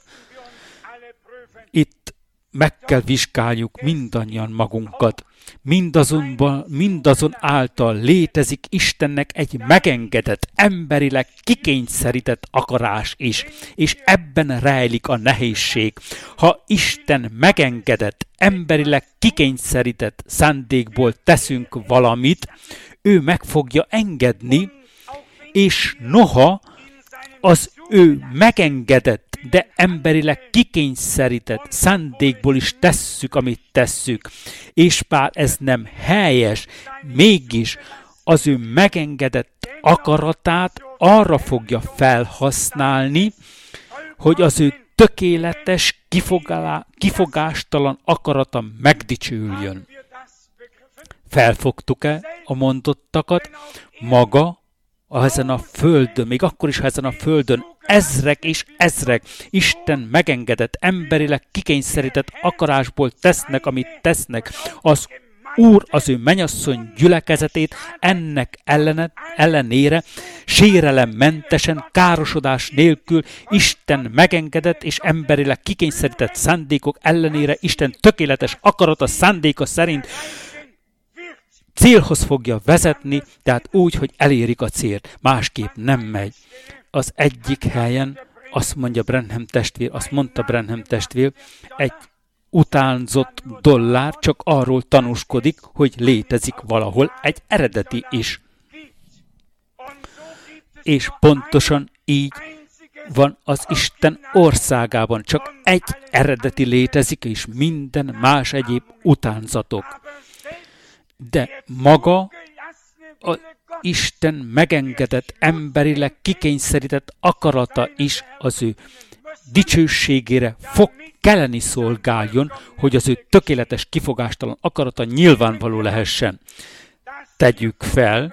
itt meg kell vizsgáljuk mindannyian magunkat. Mindazonban, mindazon által létezik Istennek egy megengedett, emberileg kikényszerített akarás is, és ebben rejlik a nehézség. Ha Isten megengedett, emberileg kikényszerített szándékból teszünk valamit, ő meg fogja engedni, és noha az ő megengedett de emberileg kikényszerített szándékból is tesszük, amit tesszük. És bár ez nem helyes, mégis az ő megengedett akaratát arra fogja felhasználni, hogy az ő tökéletes, kifogálá, kifogástalan akarata megdicsüljön. Felfogtuk-e a mondottakat? Maga ezen a földön, még akkor is, ha ezen a földön ezrek és ezrek Isten megengedett, emberileg kikényszerített akarásból tesznek, amit tesznek. Az Úr az ő mennyasszony gyülekezetét ennek ellene, ellenére sérelemmentesen, károsodás nélkül Isten megengedett és emberileg kikényszerített szándékok ellenére Isten tökéletes akarata szándéka szerint célhoz fogja vezetni, tehát úgy, hogy elérik a célt. Másképp nem megy. Az egyik helyen azt mondja Branham testvér, azt mondta Branham testvér, egy utánzott dollár csak arról tanúskodik, hogy létezik valahol egy eredeti is. És pontosan így van az Isten országában. Csak egy eredeti létezik, és minden más egyéb utánzatok. De maga az Isten megengedett, emberileg kikényszerített akarata is az ő dicsőségére fog kelleni szolgáljon, hogy az ő tökéletes, kifogástalan akarata nyilvánvaló lehessen. Tegyük fel,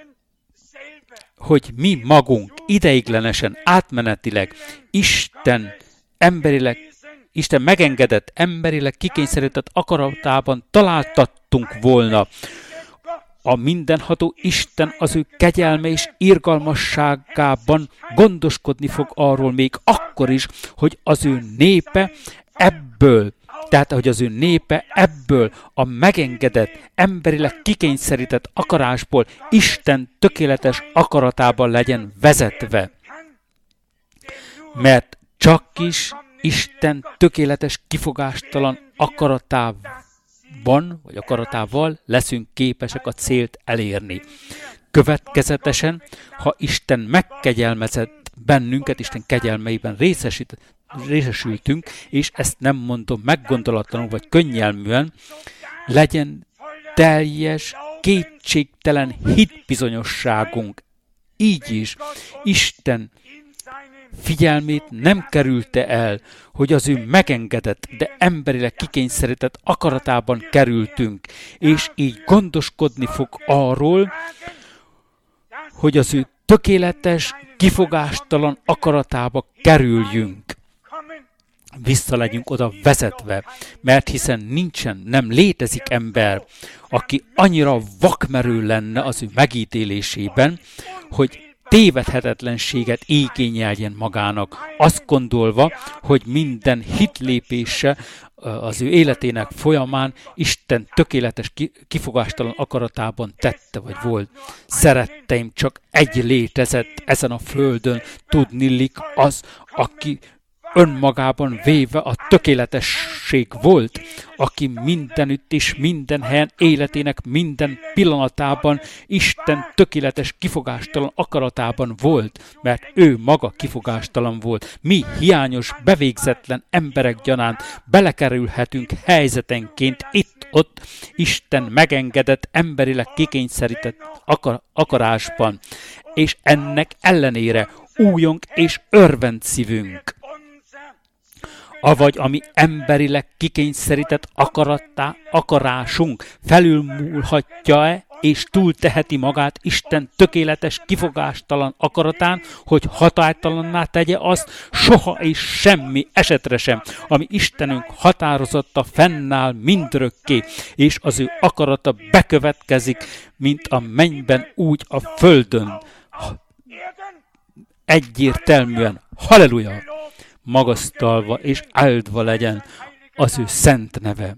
hogy mi magunk ideiglenesen, átmenetileg Isten emberileg, Isten megengedett, emberileg kikényszerített akaratában találtattunk volna. A mindenható Isten az ő kegyelme és irgalmasságában gondoskodni fog arról még akkor is, hogy az ő népe ebből, tehát hogy az ő népe ebből a megengedett, emberileg kikényszerített akarásból Isten tökéletes akaratában legyen vezetve. Mert csak is Isten tökéletes, kifogástalan akaratában vagy akaratával leszünk képesek a célt elérni. Következetesen, ha Isten megkegyelmezett bennünket, Isten kegyelmeiben részesít, részesültünk, és ezt nem mondom meggondolatlanul vagy könnyelműen, legyen teljes, kétségtelen hitbizonyosságunk. Így is Isten figyelmét nem kerülte el, hogy az ő megengedett, de emberileg kikényszerített akaratában kerültünk, és így gondoskodni fog arról, hogy az ő tökéletes, kifogástalan akaratába kerüljünk. Vissza legyünk oda vezetve, mert hiszen nincsen, nem létezik ember, aki annyira vakmerő lenne az ő megítélésében, hogy tévedhetetlenséget igényeljen magának, azt gondolva, hogy minden hitlépése az ő életének folyamán Isten tökéletes kifogástalan akaratában tette, vagy volt. Szeretteim, csak egy létezett ezen a földön, tudniillik az, aki önmagában véve a tökéletesség volt, aki mindenütt és minden helyen életének minden pillanatában Isten tökéletes kifogástalan akaratában volt, mert ő maga kifogástalan volt. Mi hiányos, bevégzetlen emberek gyanánt belekerülhetünk helyzetenként itt-ott Isten megengedett, emberileg kikényszerített akar- akarásban, és ennek ellenére újong és örvend szívünk. Avagy ami emberileg kikényszerített akarattá, akarásunk felülmúlhatja-e, és túlteheti magát Isten tökéletes, kifogástalan akaratán, hogy hatálytalanná tegye azt, soha és semmi esetre sem, ami Istenünk határozotta fennáll mindörökké, és az ő akarata bekövetkezik, mint a mennyben, úgy a földön. Egyértelműen, halleluja! Magasztalva és áldva legyen az ő szent neve.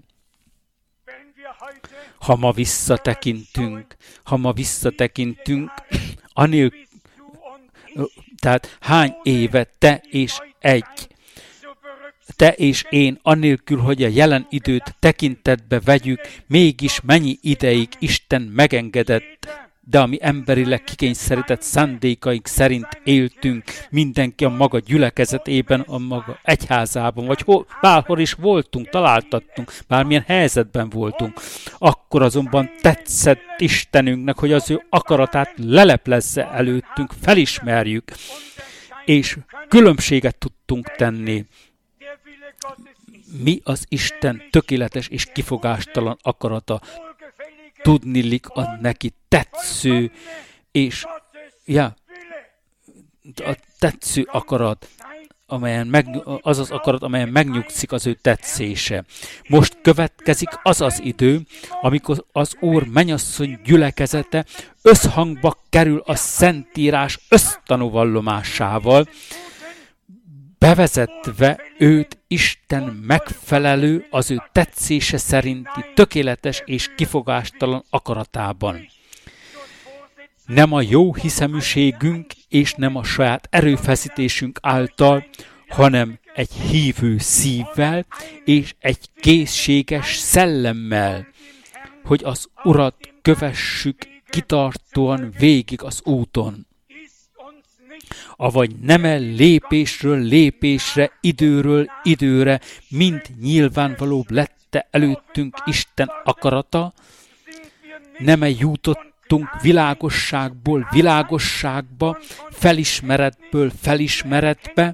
Ha ma visszatekintünk, ha ma visszatekintünk, anélkül, tehát hány éve te és egy, te és én, anélkül, hogy a jelen időt tekintetbe vegyük, mégis mennyi ideig Isten megengedett, de ami emberileg kikényszerített szándékaink szerint éltünk, mindenki a maga gyülekezetében, a maga egyházában, vagy hol, bárhol is voltunk, találtattunk, bármilyen helyzetben voltunk. Akkor azonban tetszett Istenünknek, hogy az ő akaratát leleplezze előttünk, felismerjük, és különbséget tudtunk tenni. Mi az Isten tökéletes és kifogástalan akarata? Tudniillik a neki tetsző, és ja, a tetsző akarat, amelyen meg, az az akarat, amelyen megnyugszik az ő tetszése. Most következik az az idő, amikor az Úr mennyasszony gyülekezete összhangba kerül a Szentírás össztanúvallomásával, bevezetve őt Isten megfelelő, az ő tetszése szerinti tökéletes és kifogástalan akaratában. Nem a jó hiszeműségünk és nem a saját erőfeszítésünk által, hanem egy hívő szívvel és egy készséges szellemmel, hogy az Urat kövessük kitartóan végig az úton. Avagy nem-e lépésről lépésre, időről időre, mind nyilvánvalóbb lette előttünk Isten akarata, nem-e jutottunk világosságból világosságba, felismeretből felismeretbe,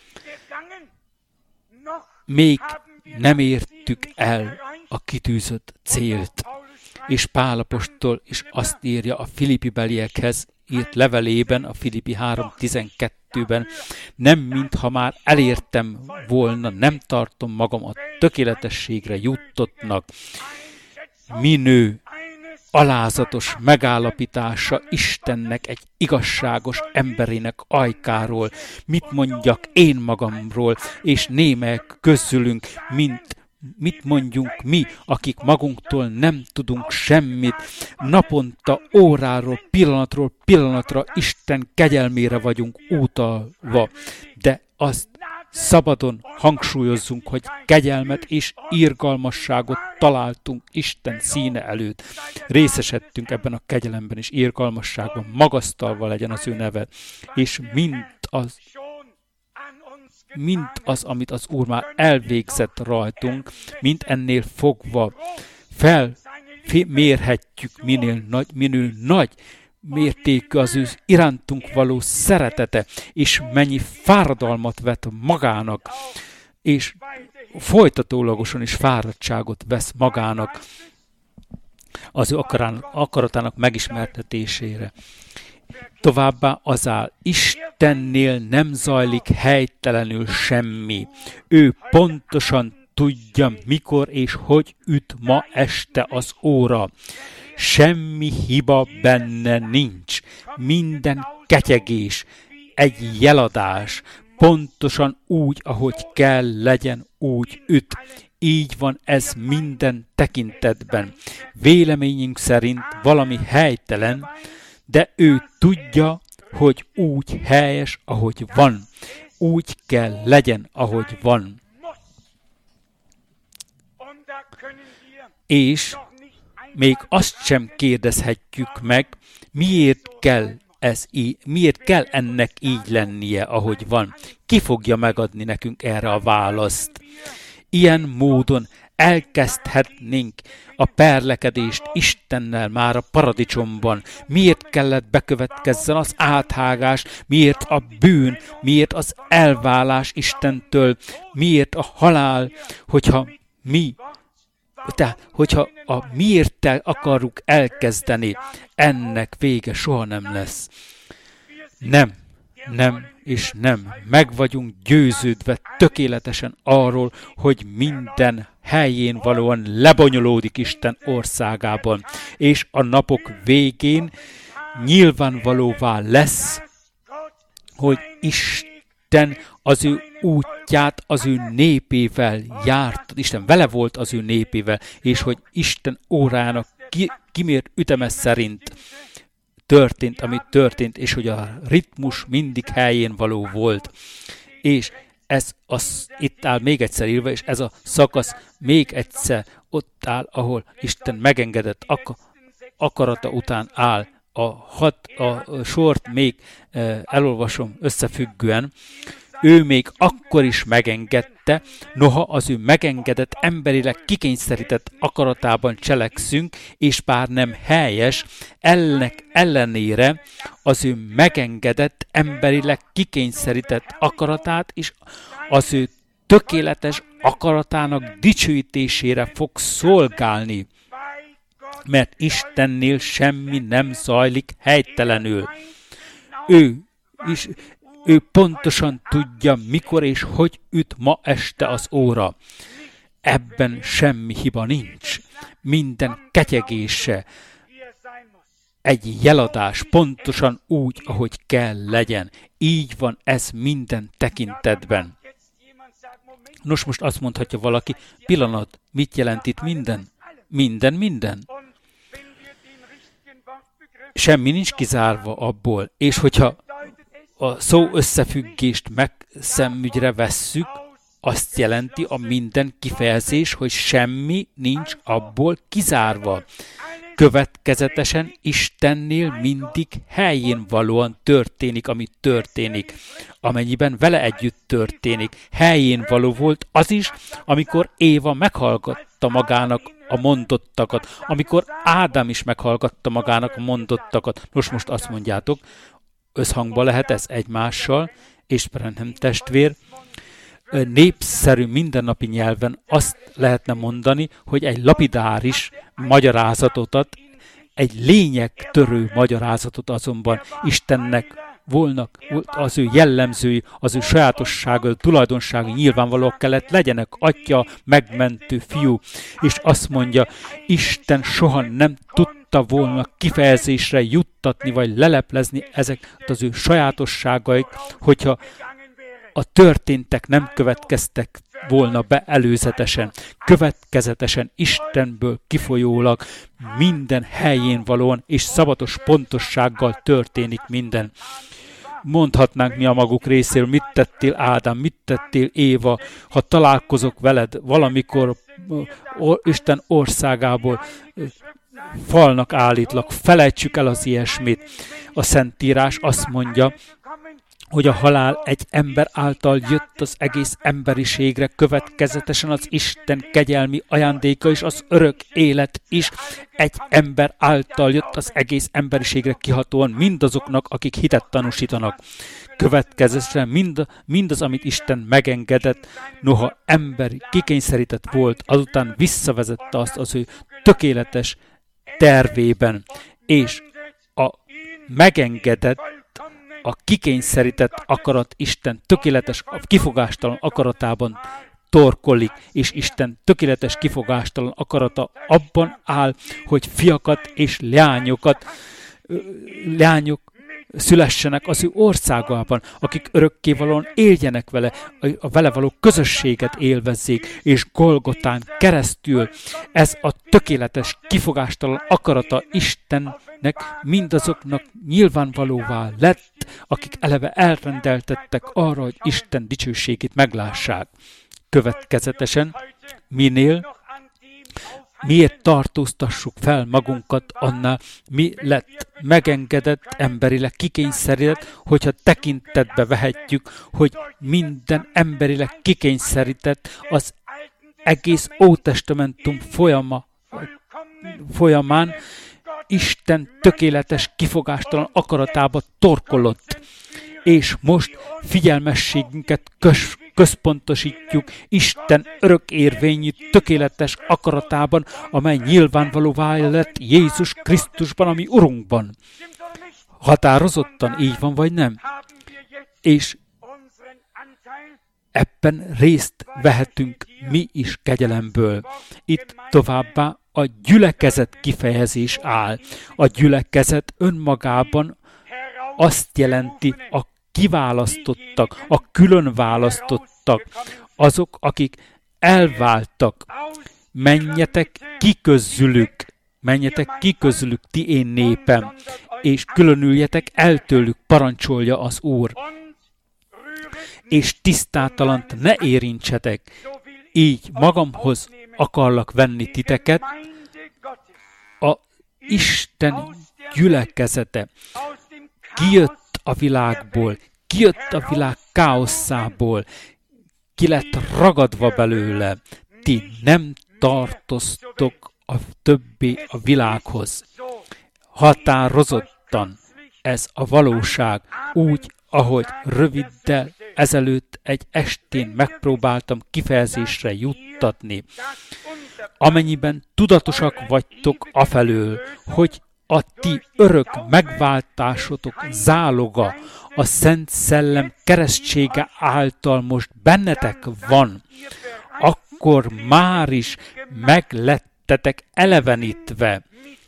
még nem értük el a kitűzött célt. És Pál apostol is azt írja a Filippi beliekhez írt levelében, a Filippi három tizenkettőben, nem mintha már elértem volna, nem tartom magam a tökéletességre jutottnak. Minő alázatos megállapítása Istennek egy igazságos emberének ajkáról, mit mondjak én magamról, és némelyek közülünk, mint mit mondjunk mi, akik magunktól nem tudunk semmit, naponta, óráról, pillanatról pillanatra Isten kegyelmére vagyunk utalva, de azt szabadon hangsúlyozzunk, hogy kegyelmet és irgalmasságot találtunk Isten színe előtt. Részesedtünk ebben a kegyelemben és irgalmasságban, magasztalva legyen az ő neve, és mind az mint az, amit az Úr már elvégzett rajtunk, mint ennél fogva felmérhetjük, minél nagy, minél nagy mértékű az ő irántunk való szeretete, és mennyi fáradalmat vet magának, és folytatólagosan is fáradtságot vesz magának az ő akaratának megismertetésére. Továbbá az áll, Istennél nem zajlik helytelenül semmi. Ő pontosan tudja, mikor és hogy üt ma este az óra. Semmi hiba benne nincs. Minden ketyegés, egy jeladás, pontosan úgy, ahogy kell legyen, úgy üt. Így van ez minden tekintetben. Véleményünk szerint valami helytelen, de ő tudja, hogy úgy helyes, ahogy van. Úgy kell legyen, ahogy van. És még azt sem kérdezhetjük meg, miért kell ez így, miért kell ennek így lennie, ahogy van. Ki fogja megadni nekünk erre a választ? Ilyen módon elkezdhetnénk a perlekedést Istennel már a paradicsomban. Miért kellett bekövetkezzen az áthágás, miért a bűn, miért az elválás Istentől, miért a halál, hogyha mi, tehát, hogyha a miérttel akarjuk elkezdeni, ennek vége soha nem lesz. Nem, nem és nem. Meg vagyunk győződve tökéletesen arról, hogy minden helyén valóan lebonyolódik Isten országában, és a napok végén nyilvánvalóvá lesz, hogy Isten az ő útját az ő népével járt, Isten vele volt az ő népével, és hogy Isten órának ki, kimért üteme szerint történt, amit történt, és hogy a ritmus mindig helyén való volt. És ez az, itt áll még egyszer írva, és ez a szakasz még egyszer ott áll, ahol Isten megengedett ak- akarata után áll a, hat, a sort még elolvasom összefüggően, ő még akkor is megengedte, noha az ő megengedett, emberileg kikényszerített akaratában cselekszünk, és bár nem helyes, ennek ellenére az ő megengedett, emberileg kikényszerített akaratát is az ő tökéletes akaratának dicsőítésére fog szolgálni, mert Istennél semmi nem zajlik helytelenül. Ő is Ő pontosan tudja, mikor és hogy üt ma este az óra. Ebben semmi hiba nincs. Minden ketyegése egy jeladás pontosan úgy, ahogy kell legyen. Így van ez minden tekintetben. Nos, most azt mondhatja valaki, pillanat, mit jelent itt minden? Minden, minden. Semmi nincs kizárva abból. És hogyha a szó összefüggést megszemmügyre vesszük, azt jelenti a minden kifejezés, hogy semmi nincs abból kizárva. Következetesen Istennél mindig helyén valóan történik, ami történik. Amennyiben vele együtt történik, helyén való volt az is, amikor Éva meghallgatta magának a mondottakat, amikor Ádám is meghallgatta magának a mondottakat. Nos, most azt mondjátok, összhangban lehet ez egymással, és Branham testvér, népszerű mindennapi nyelven azt lehetne mondani, hogy egy lapidáris magyarázatot ad, egy lényegtörő magyarázatot azonban Istennek volnak, az ő jellemzői, az ő sajátossága, tulajdonsága nyilvánvalóak kellett legyenek, atya, megmentő fiú, és azt mondja, Isten soha nem tudta volna kifejezésre juttatni, vagy leleplezni ezeket az ő sajátosságait, hogyha a történtek nem következtek volna be előzetesen, következetesen Istenből kifolyólag minden helyén valóan és szabatos pontossággal történik minden. Mondhatnánk mi a maguk részéről, mit tettél Ádám, mit tettél Éva, ha találkozok veled valamikor Isten országából, falnak állítlak, felejtsük el az ilyesmit. A Szentírás azt mondja, hogy a halál egy ember által jött az egész emberiségre, következetesen az Isten kegyelmi ajándéka és az örök élet is egy ember által jött az egész emberiségre kihatóan mindazoknak, akik hitet tanúsítanak. Következetesen mind, mindaz, amit Isten megengedett, noha emberi kikényszerített volt, azután visszavezette azt az ő tökéletes tervében, és a megengedett, a kikényszerített akarat Isten tökéletes, kifogástalan akaratában torkollik, és Isten tökéletes, kifogástalan akarata abban áll, hogy fiakat és leányokat, leányok szülessenek az ő országában, akik örökkévalóan éljenek vele, a vele való közösséget élvezzék, és Golgotán keresztül ez a tökéletes, kifogástalan akarata Istennek mindazoknak nyilvánvalóvá lett, akik eleve elrendeltettek arra, hogy Isten dicsőségét meglássák. Következetesen, minél miért tartóztassuk fel magunkat annál, mi lett megengedett, emberileg kikényszerített, hogyha tekintetbe vehetjük, hogy minden emberileg kikényszerített az egész Ótestamentum folyama, folyamán Isten tökéletes, kifogástalan akaratába torkolott. És most figyelmességünket kös, központosítjuk Isten örökérvényű, tökéletes akaratában, amely nyilvánvalóvá lett Jézus Krisztusban, ami Urunkban. Határozottan így van, vagy nem? És ebben részt vehetünk mi is kegyelemből. Itt továbbá a gyülekezet kifejezés áll. A gyülekezet önmagában azt jelenti, a kiválasztottak, a külön választottak, azok, akik elváltak. Menjetek ki közülük, menjetek ki közülük, ti én népem, és különüljetek el tőlük, parancsolja az Úr. És tisztátalant ne érintsetek, így magamhoz akarlak venni titeket, a Isten gyülekezete kijött a világból, kijött a világ káosszából, ki lett ragadva belőle. Ti nem tartoztok a többi a világhoz. Határozottan ez a valóság, úgy, ahogy röviddel ezelőtt egy estén megpróbáltam kifejezésre juttatni. Amennyiben tudatosak vagytok afelől, hogy a ti örök megváltásotok záloga, a Szent Szellem keresztsége által most bennetek van, akkor már is meglettetek elevenítve.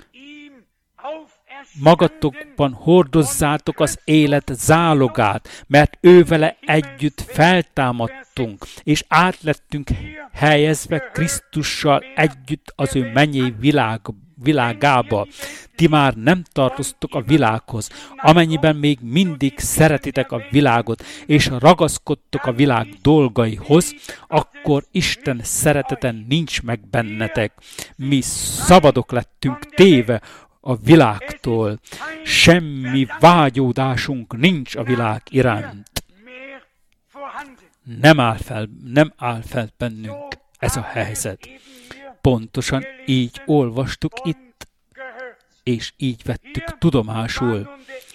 Magatokban hordozzátok az élet zálogát, mert ővele együtt feltámadtunk, és átlettünk helyezve Krisztussal együtt az ő mennyei világ, világába. Ti már nem tartoztok a világhoz, amennyiben még mindig szeretitek a világot, és ragaszkodtok a világ dolgaihoz, akkor Isten szeretete nincs meg bennetek. Mi szabadok lettünk téve a világtól. Semmi vágyódásunk nincs a világ iránt. Nem áll fel, nem áll fel bennünk ez a helyzet. Pontosan így olvastuk itt, és így vettük tudomásul.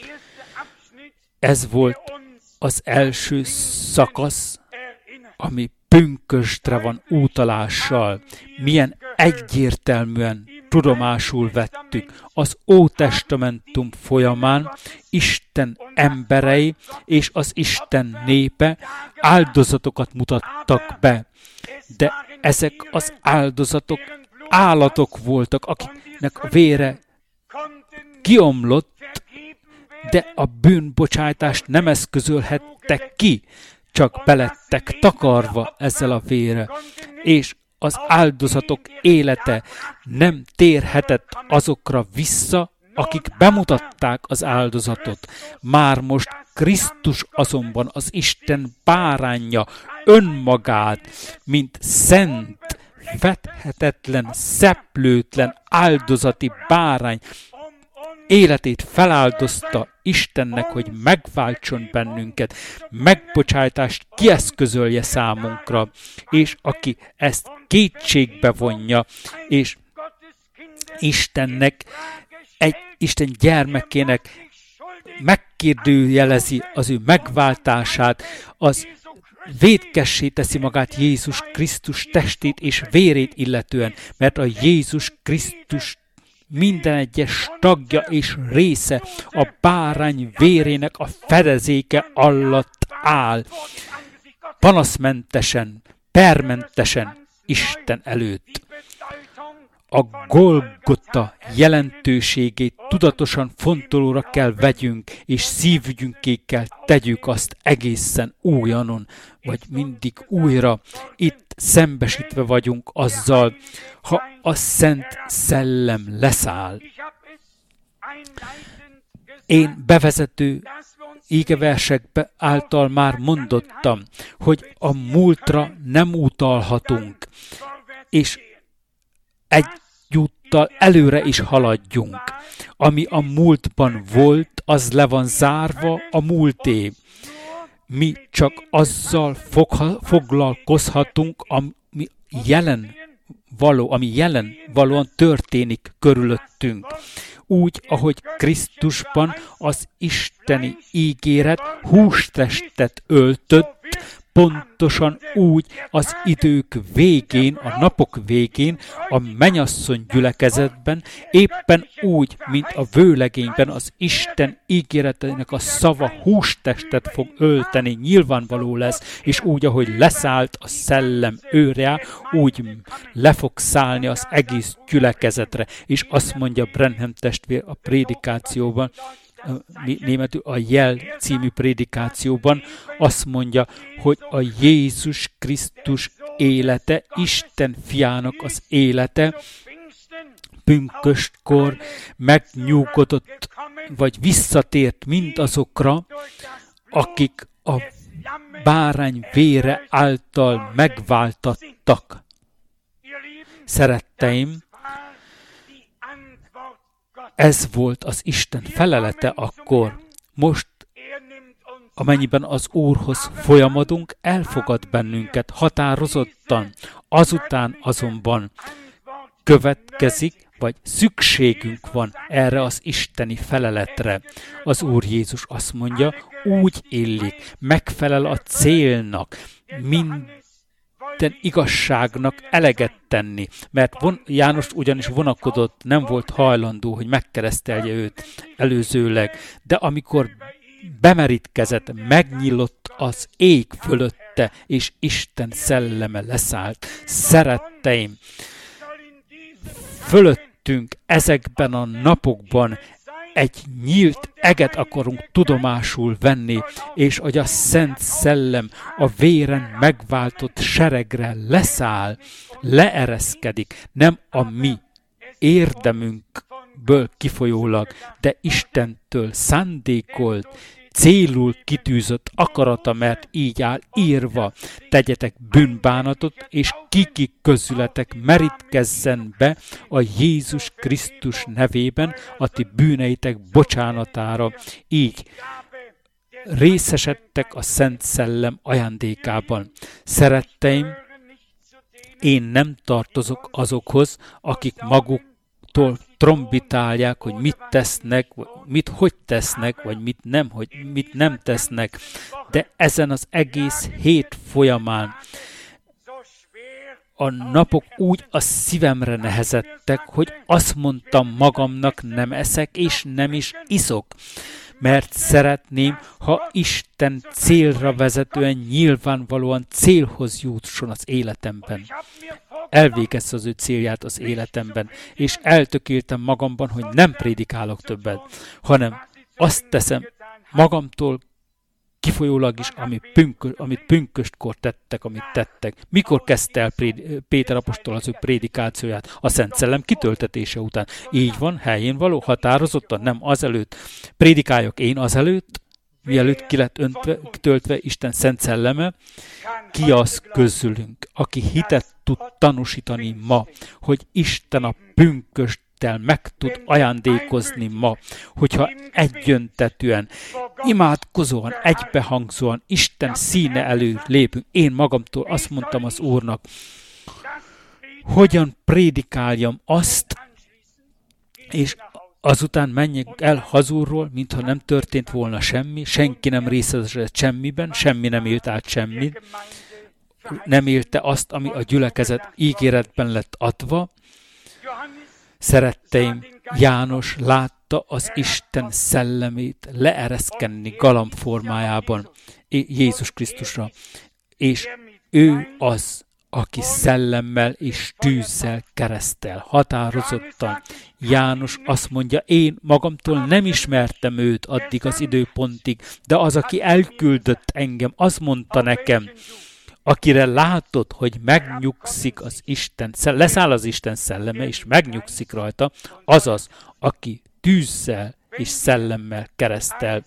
Ez volt az első szakasz, ami pünkösdre van utalással. Milyen egyértelműen tudomásul vettük. Az Ótestamentum folyamán Isten emberei és az Isten népe áldozatokat mutattak be. De ezek az áldozatok állatok voltak, akiknek a vére kiomlott, de a bűnbocsátást nem eszközölhettek ki, csak belettek takarva ezzel a vére, és az áldozatok élete nem térhetett azokra vissza, akik bemutatták az áldozatot. Már most Krisztus azonban az Isten báránja önmagát, mint szent, fethetetlen, szeplőtlen áldozati bárány, életét feláldozta Istennek, hogy megváltson bennünket, megbocsájtást kieszközölje számunkra, és aki ezt kétségbe vonja, és Istennek, egy Isten gyermekének megkérdőjelezi az ő megváltását, az vétkessé teszi magát Jézus Krisztus testét és vérét illetően, mert a Jézus Krisztus minden egyes tagja és része a bárány vérének a fedezéke alatt áll, panaszmentesen, permentesen Isten előtt. A Golgota jelentőségét tudatosan fontolóra kell vegyünk, és szívügyünké kell tegyük azt egészen újonnan, vagy mindig újra. Itt szembesítve vagyunk azzal, ha a Szent Szellem leszáll. Én bevezető ígeversekbe által már mondottam, hogy a múltra nem utalhatunk, és egyúttal előre is haladjunk. Ami a múltban volt, az le van zárva, a múlté. Mi csak azzal fogha, foglalkozhatunk, ami jelen való, ami jelen valóan történik körülöttünk. Úgy, ahogy Krisztusban az isteni ígéret hústestet öltött, pontosan úgy az idők végén, a napok végén, a mennyasszony gyülekezetben, éppen úgy, mint a vőlegényben az Isten ígéretének a szava hústestet fog ölteni, nyilvánvaló lesz, és úgy, ahogy leszállt a szellem őrjá, úgy le fog szállni az egész gyülekezetre. És azt mondja Branham testvér a prédikációban, németül a Jel című prédikációban, azt mondja, hogy a Jézus Krisztus élete, Isten fiának az élete pünköstkor megnyugodott, vagy visszatért mindazokra, akik a bárány vére által megváltattak. Szeretteim, Ez volt az Isten felelete akkor. Most, amennyiben az Úrhoz folyamodunk, elfogad bennünket határozottan. Azután azonban következik, vagy szükségünk van erre az isteni feleletre. Az Úr Jézus azt mondja, úgy illik, megfelel a célnak, minden igazságnak eleget tenni. Mert von, János ugyanis vonakodott, nem volt hajlandó, hogy megkeresztelje őt előzőleg, de amikor bemerítkezett, megnyílott az ég fölötte, és Isten szelleme leszállt. Szeretteim, fölöttünk ezekben a napokban egy nyílt eget akarunk tudomásul venni, és hogy a Szent Szellem a véren megváltott seregre leszáll, leereszkedik, nem a mi érdemünkből kifolyólag, de Istentől szándékolt, célul kitűzött akarata, mert így áll írva, tegyetek bűnbánatot, és kiki közületek merítkezzen be a Jézus Krisztus nevében a ti bűneitek bocsánatára. Így részesedtek a Szent Szellem ajándékában. Szeretteim, én nem tartozok azokhoz, akik maguktól trombitálják, hogy mit tesznek, mit hogy tesznek, vagy mit nem, hogy mit nem tesznek. De ezen az egész hét folyamán a napok úgy a szívemre nehezettek, hogy azt mondtam magamnak, nem eszek és nem is iszok, mert szeretném, ha Isten célra vezetően, nyilvánvalóan célhoz jusson az életemben. Elvégezze az ő célját az életemben, és eltökéltem magamban, hogy nem prédikálok többet, hanem azt teszem magamtól kifolyólag is, amit, pünkös, amit pünköstkor tettek, amit tettek. Mikor kezdte el Péter apostol az ő prédikációját? A Szent Szellem kitöltetése után. Így van, helyén való, határozottan, nem azelőtt. Prédikáljak én azelőtt, mielőtt ki lett öntve, töltve Isten Szent Szelleme, ki az közülünk, aki hitet tud tanúsítani ma, hogy Isten a pünkösttel meg tud ajándékozni ma, hogyha egyöntetűen, imádkozóan, egybehangzóan Isten színe elő lépünk. Én magamtól azt mondtam az Úrnak, hogyan prédikáljam azt, és azután menjek el hazúrról, mintha nem történt volna semmi, senki nem részesült semmiben, semmi nem élt át semmit, nem élte azt, ami a gyülekezet ígéretben lett adva. Szeretteim, János látta az Isten szellemét leereszkedni galamb formájában Jézus Krisztusra, és ő az, aki szellemmel és tűzzel keresztel, határozottan. János azt mondja, én magamtól nem ismertem őt addig az időpontig, de az, aki elküldött engem, azt mondta nekem, akire látod, hogy megnyugszik az Isten, leszáll az Isten szelleme, és megnyugszik rajta, azaz, aki tűzzel és szellemmel keresztel.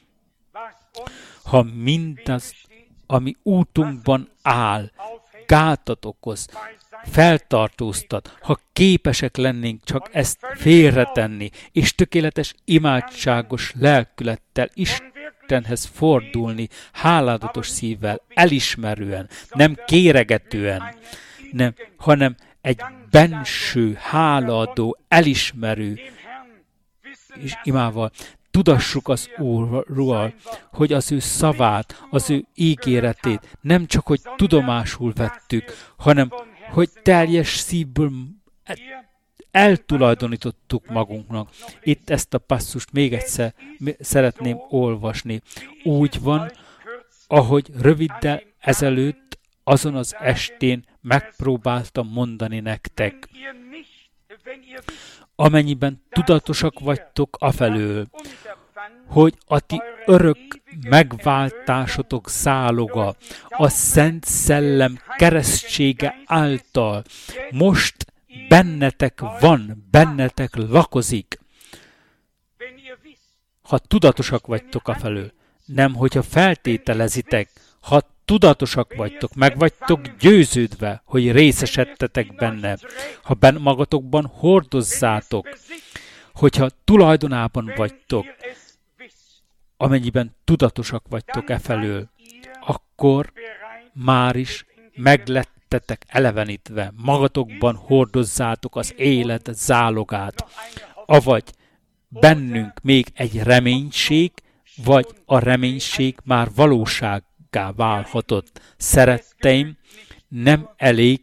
Ha mindaz, ami útunkban áll, gátat okoz, feltartóztat, ha képesek lennénk csak ezt félretenni, és tökéletes imádságos lelkülettel Istenhez fordulni, hálálatos szívvel, elismerően, nem kéregetően, nem, hanem egy benső, hálaadó, elismerő és imával, tudassuk az Úrról, hogy az ő szavát, az ő ígéretét nem csak, hogy tudomásul vettük, hanem, hogy teljes szívből eltulajdonítottuk magunknak. Itt ezt a passzust még egyszer szeretném olvasni. Úgy van, ahogy röviddel ezelőtt azon az estén megpróbáltam mondani nektek. Amennyiben tudatosak vagytok afelől, hogy a ti örök megváltásotok záloga a Szent Szellem keresztsége által most bennetek van, bennetek lakozik. Ha tudatosak vagytok afelől, nem hogyha feltételezitek, ha tudatosak vagytok, meg vagytok győződve, hogy részesedtetek benne, ha ben magatokban hordozzátok, hogyha tulajdonában vagytok, amennyiben tudatosak vagytok e felől, akkor már is meglettetek elevenítve, magatokban hordozzátok az élet zálogát, avagy bennünk még egy reménység, vagy a reménység már valósággá válhatott. Szeretteim, nem elég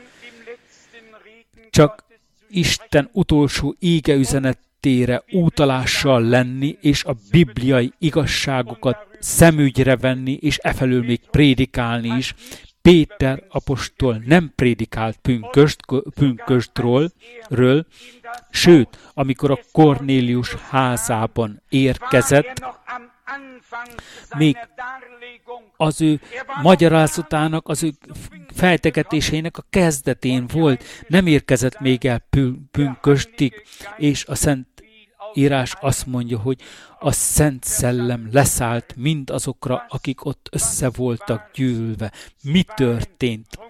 csak Isten utolsó ége üzenetére utalással lenni, és a bibliai igazságokat szemügyre venni, és efelől még prédikálni is. Péter apostol nem prédikált pünköst, pünköstről, ről, sőt, amikor a Kornélius házában érkezett, még az ő magyarázatának, az ő fejtegetéseinek a kezdetén volt, nem érkezett még el pünköstig, és a Szent Írás azt mondja, hogy a Szent Szellem leszállt mindazokra, akik ott össze voltak gyűlve. Mi történt?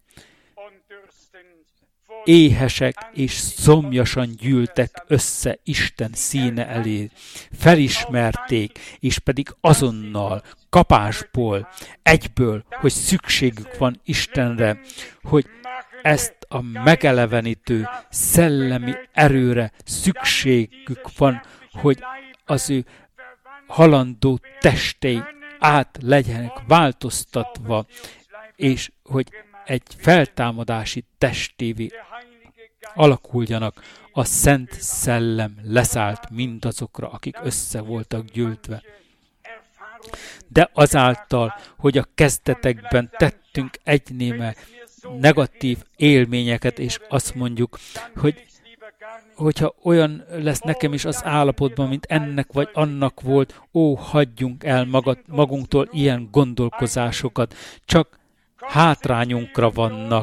Éhesek és szomjasan gyűltek össze Isten színe elé. Felismerték, és pedig azonnal, kapásból, egyből, hogy szükségük van Istenre, hogy ezt a megelevenítő szellemi erőre szükségük van, hogy az ő halandó testei át legyenek változtatva, és hogy egy feltámadási testévé alakuljanak. A Szent Szellem leszállt mindazokra, akik össze voltak gyűltve. De azáltal, hogy a kezdetekben tettünk egy néme negatív élményeket, és azt mondjuk, hogy hogyha olyan lesz nekem is az állapotban, mint ennek vagy annak volt, ó, hagyjunk el magad, magunktól ilyen gondolkozásokat, csak hátrányunkra vannak.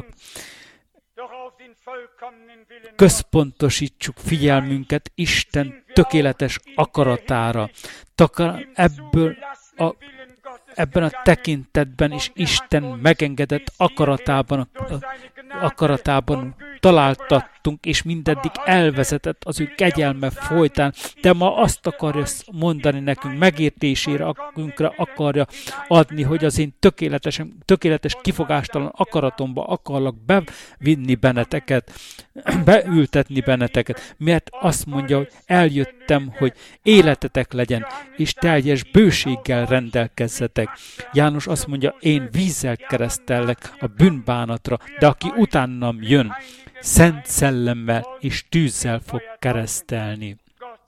Központosítsuk figyelmünket Isten tökéletes akaratára. Takar ebből a Ebben a tekintetben is Isten megengedett akaratában, akaratában találtattunk, és mindeddig elvezetett az ő kegyelme folytán, de ma azt akarja mondani nekünk, megértésére akarja adni, hogy az én tökéletes, tökéletes kifogástalan akaratomba akarlak bevinni benneteket, beültetni benneteket, mert azt mondja, hogy eljöttem, hogy életetek legyen, és teljes bőséggel rendelkezzetek. János azt mondja, én vízzel keresztellek a bűnbánatra, de aki utánam jön, Szent Szellemmel és tűzzel fog keresztelni.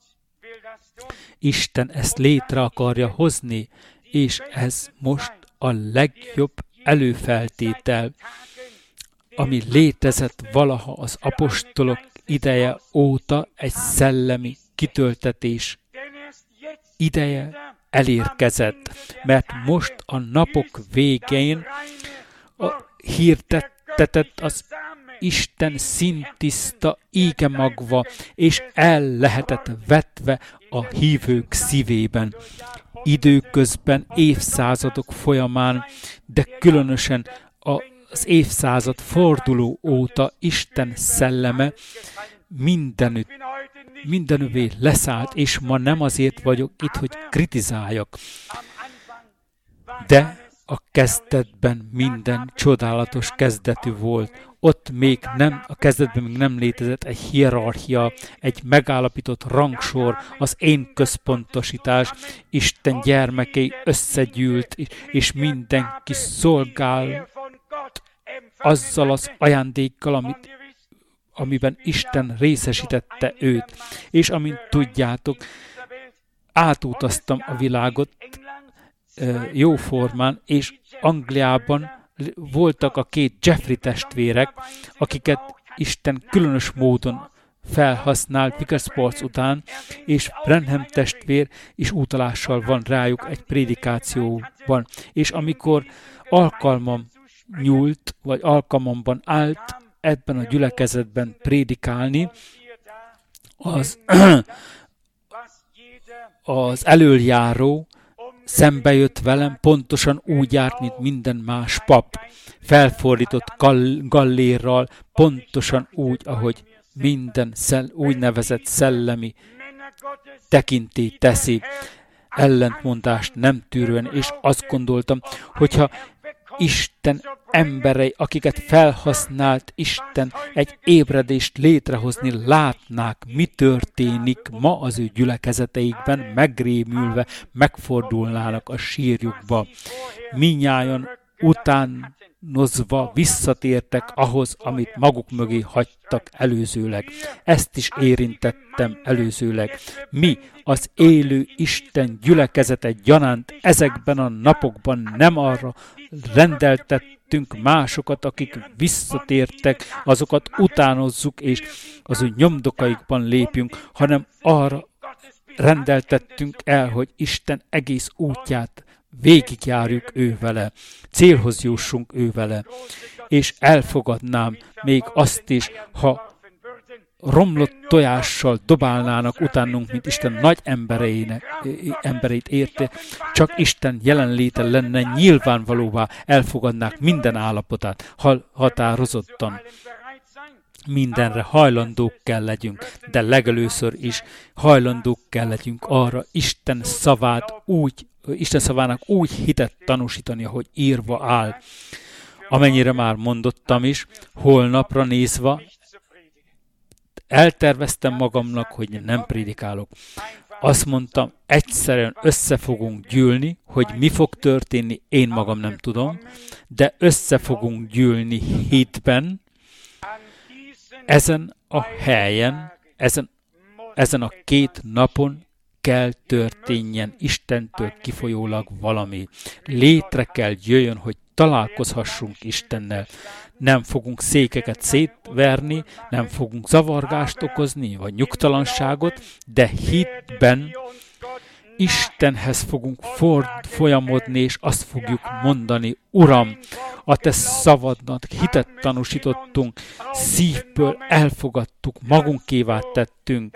Isten ezt létre akarja hozni, és ez most a legjobb előfeltétel, ami létezett valaha az apostolok ideje óta, egy szellemi kitöltetés ideje elérkezett, mert most a napok végén a hirdettetett az Isten szintiszta íge magva, és el lehetett vetve a hívők szívében. Időközben, évszázadok folyamán, de különösen az évszázad forduló óta Isten szelleme mindenütt, mindenüvé leszállt, és ma nem azért vagyok itt, hogy kritizáljak, de a kezdetben minden csodálatos kezdetű volt. Ott még nem, a kezdetben még nem létezett egy hierarchia, egy megállapított rangsor, az én központosítás, Isten gyermekei összegyűlt, és mindenki szolgál azzal az ajándékkal, amit, amiben Isten részesítette őt. És amint tudjátok, átutaztam a világot jóformán, és Angliában voltak a két Jeffrey testvérek, akiket Isten különös módon felhasznált Vickers után, és Branham testvér is utalással van rájuk egy prédikációban. És amikor alkalmam nyúlt, vagy alkalmamban állt ebben a gyülekezetben prédikálni, az, az elöljáró szembe jött velem, pontosan úgy járt, mint minden más pap. Felfordított gall- gallérral, pontosan úgy, ahogy minden szell, úgynevezett szellemi tekintély teszi, ellentmondást nem tűrően, és azt gondoltam, hogyha Isten emberei, akiket felhasznált Isten egy ébredést létrehozni, látnák, mi történik ma az ő gyülekezeteikben, megrémülve, megfordulnának a sírjukba. Minnyájan utánozva visszatértek ahhoz, amit maguk mögé hagytak előzőleg. Ezt is érintettem előzőleg. Mi, az élő Isten gyülekezete gyanánt ezekben a napokban nem arra rendeltettünk másokat, akik visszatértek, azokat utánozzuk, és az ő nyomdokaikban lépjünk, hanem arra rendeltettünk el, hogy Isten egész útját végigjárjuk ő vele, célhoz jussunk ő vele, és elfogadnám még azt is, ha romlott tojással dobálnának utánunk, mint Isten nagy embereinek, embereit érte, csak Isten jelenléte lenne nyilvánvalóvá, elfogadnák minden állapotát, határozottan. Mindenre hajlandók kell legyünk, de legelőször is hajlandók kell legyünk arra Isten szavát úgy, Isten szavának úgy hitet tanúsítani, ahogy írva áll. Amennyire már mondottam is, holnapra nézve elterveztem magamnak, hogy nem prédikálok. Azt mondtam, egyszerűen össze fogunk gyűlni, hogy mi fog történni, én magam nem tudom, de össze fogunk gyűlni hitben, ezen a helyen, ezen, ezen a két napon kell történjen Istentől kifolyólag valami. Létre kell jöjjön, hogy találkozhassunk Istennel. Nem fogunk székeket szétverni, nem fogunk zavargást okozni, vagy nyugtalanságot, de hitben Istenhez fogunk ford, folyamodni, és azt fogjuk mondani, Uram, a te szavadnak hitet tanúsítottunk, szívből elfogadtuk, magunkévá tettünk.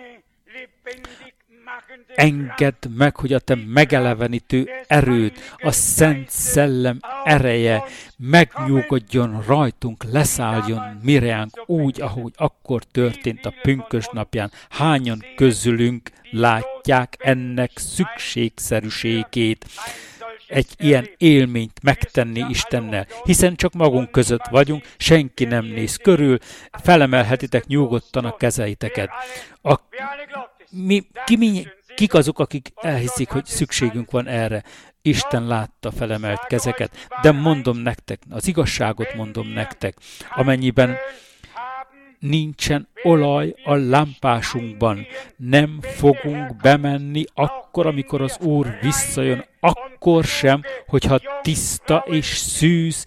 Engedd meg, hogy a te megelevenítő erőd, a Szent Szellem ereje megnyugodjon rajtunk, leszálljon mireánk úgy, ahogy akkor történt a pünkös napján. Hányan közülünk látják ennek szükségszerűségét, egy ilyen élményt megtenni Istennel, hiszen csak magunk között vagyunk, senki nem néz körül, felemelhetitek nyugodtan a kezeiteket. A, mi, ki, mi, kik azok, akik elhiszik, hogy szükségünk van erre? Isten látta felemelt kezeket, de mondom nektek, az igazságot mondom nektek, amennyiben nincsen olaj a lámpásunkban, nem fogunk bemenni akkor, amikor az Úr visszajön, akkor sem, hogyha tiszta és szűz,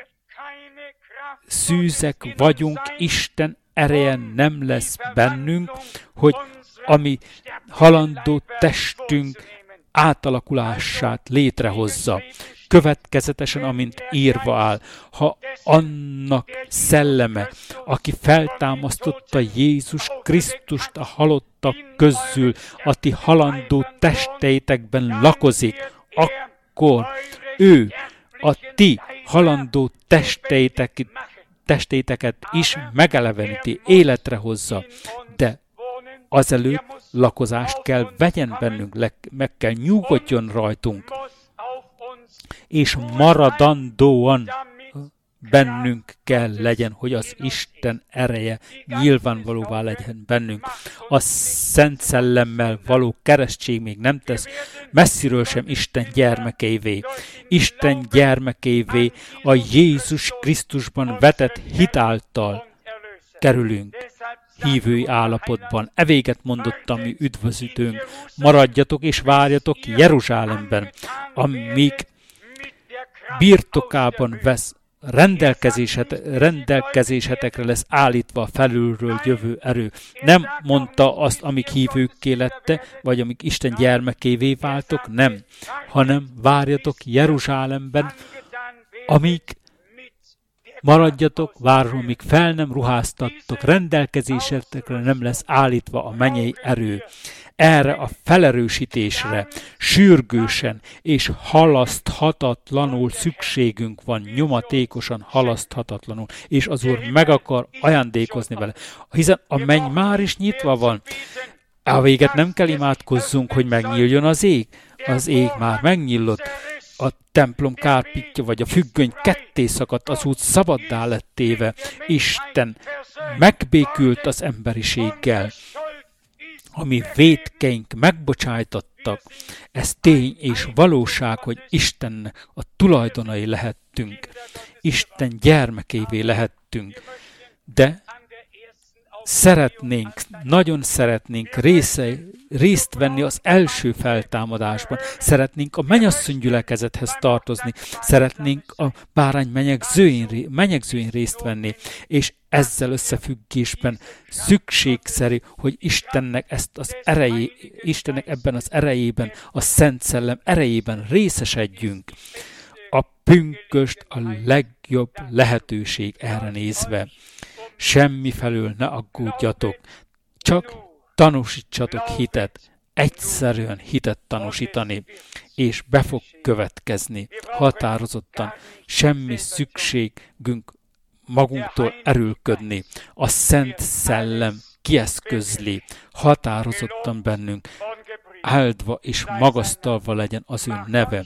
szűzek vagyunk, Isten ereje nem lesz bennünk, hogy ami halandó testünk átalakulását létrehozza. Következetesen, amint írva áll, ha annak szelleme, aki feltámasztotta Jézus Krisztust a halottak közül, a ti halandó testeitekben lakozik, akkor ő a ti halandó testeitek, testéteket is megeleveníti, életre hozza, de azelőtt lakozást kell vegyen bennünk, meg kell nyugodjon rajtunk, és maradandóan bennünk kell legyen, hogy az Isten ereje nyilvánvalóvá legyen bennünk. A Szent Szellemmel való keresztség még nem tesz messziről sem Isten gyermekeivé. Isten gyermekeivé a Jézus Krisztusban vetett hitáltal kerülünk hívői állapotban. E véget mondott a mi üdvözítőnk. Maradjatok és várjatok Jeruzsálemben, amíg birtokában vesz, rendelkezéset, rendelkezésetekre lesz állítva a felülről jövő erő. Nem mondta azt, amíg hívőkké lette, vagy amíg Isten gyermekévé váltok, nem, hanem várjatok Jeruzsálemben, amíg maradjatok, várom, amíg fel nem ruháztattok, rendelkezésetekre nem lesz állítva a mennyei erő. erre a felerősítésre sürgősen és halaszthatatlanul szükségünk van, nyomatékosan halaszthatatlanul, és az Úr meg akar ajándékozni vele. Hiszen a menny már is nyitva van. A véget nem kell imádkozzunk, hogy megnyíljon az ég. Az ég már megnyílott. A templom kárpitja vagy a függöny ketté szakadt, az út szabaddá lett téve. Isten megbékült az emberiséggel. A mi vétkeink megbocsájtattak. Ez tény és valóság, hogy Istennek a tulajdonai lehettünk. Isten gyermekévé lehettünk. De szeretnénk, nagyon szeretnénk része, részt venni az első feltámadásban. Szeretnénk a mennyasszony gyülekezethez tartozni. Szeretnénk a bárány menyegzőin, menyegzőin részt venni. És ezzel összefüggésben szükségszerű, hogy Istennek ezt az erejé, Istennek ebben az erejében, a Szent Szellem erejében részesedjünk. A pünköst a legjobb lehetőség erre nézve. Semmi felől ne aggódjatok, csak tanúsítsatok hitet, egyszerűen hitet tanúsítani, és be fog következni határozottan. Semmi szükségünk magunktól erőlködni. A Szent Szellem kieszközli határozottan bennünk, áldva és magasztalva legyen az ő neve.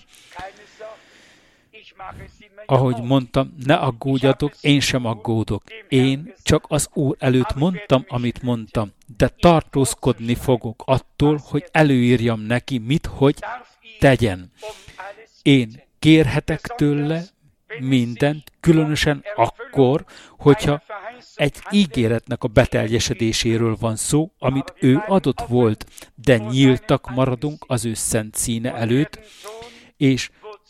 Ahogy mondtam, ne aggódjatok, én sem aggódok. Én csak az Úr előtt mondtam, amit mondtam, de tartózkodni fogok attól, hogy előírjam neki, mit, hogy tegyen. Én kérhetek tőle mindent, különösen akkor, hogyha egy ígéretnek a beteljesedéséről van szó, amit ő adott volt, de nyíltak maradunk az ő szent színe előtt, és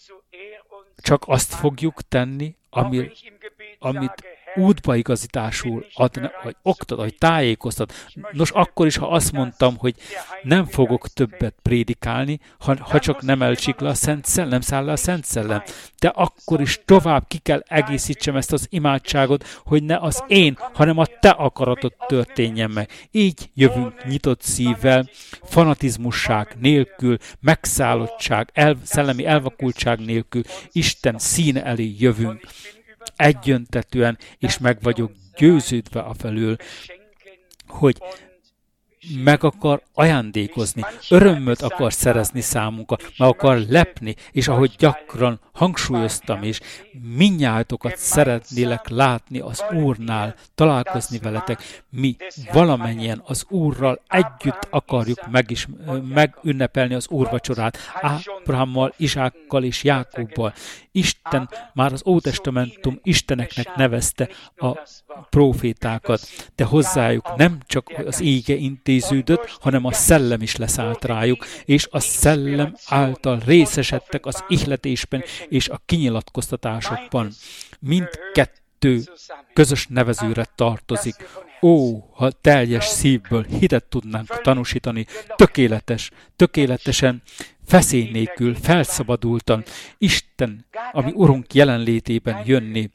csak azt fogjuk tenni, ami, amit útbaigazításul adna, vagy oktat, vagy tájékoztat. Nos, akkor is, ha azt mondtam, hogy nem fogok többet prédikálni, ha, ha csak nem elcsikla a Szent Szellem, nem száll le a Szent Szellem. De akkor is tovább ki kell egészítsem ezt az imádságot, hogy ne az én, hanem a te akaratod történjen meg. Így jövünk nyitott szívvel, fanatizmusság nélkül, megszállottság, el, szellemi elvakultság nélkül, Isten színe elé jövünk. Egyöntetően, és meg vagyok győződve afelől, hogy meg akar ajándékozni, örömöt akar szerezni számunkra, meg akar lepni, és ahogy gyakran hangsúlyoztam is, mindnyájatokat szeretnélek látni az Úrnál, találkozni veletek. Mi valamennyien az Úrral együtt akarjuk megis, megünnepelni az Úrvacsorát, Ábrahámmal, Izsákkal és Jákobbal. Isten már az Ótestamentum isteneknek nevezte a prófétákat, de hozzájuk nem csak az ége intéződött, hanem a szellem is leszállt rájuk, és a szellem által részesedtek az ihletésben és a kinyilatkoztatásokban. Mindkettő közös nevezőre tartozik. Ó, ha teljes szívből hitet tudnánk tanúsítani, tökéletes, tökéletesen, feszély nélkül, felszabadultan, Isten, ami Urunk jelenlétében jönni,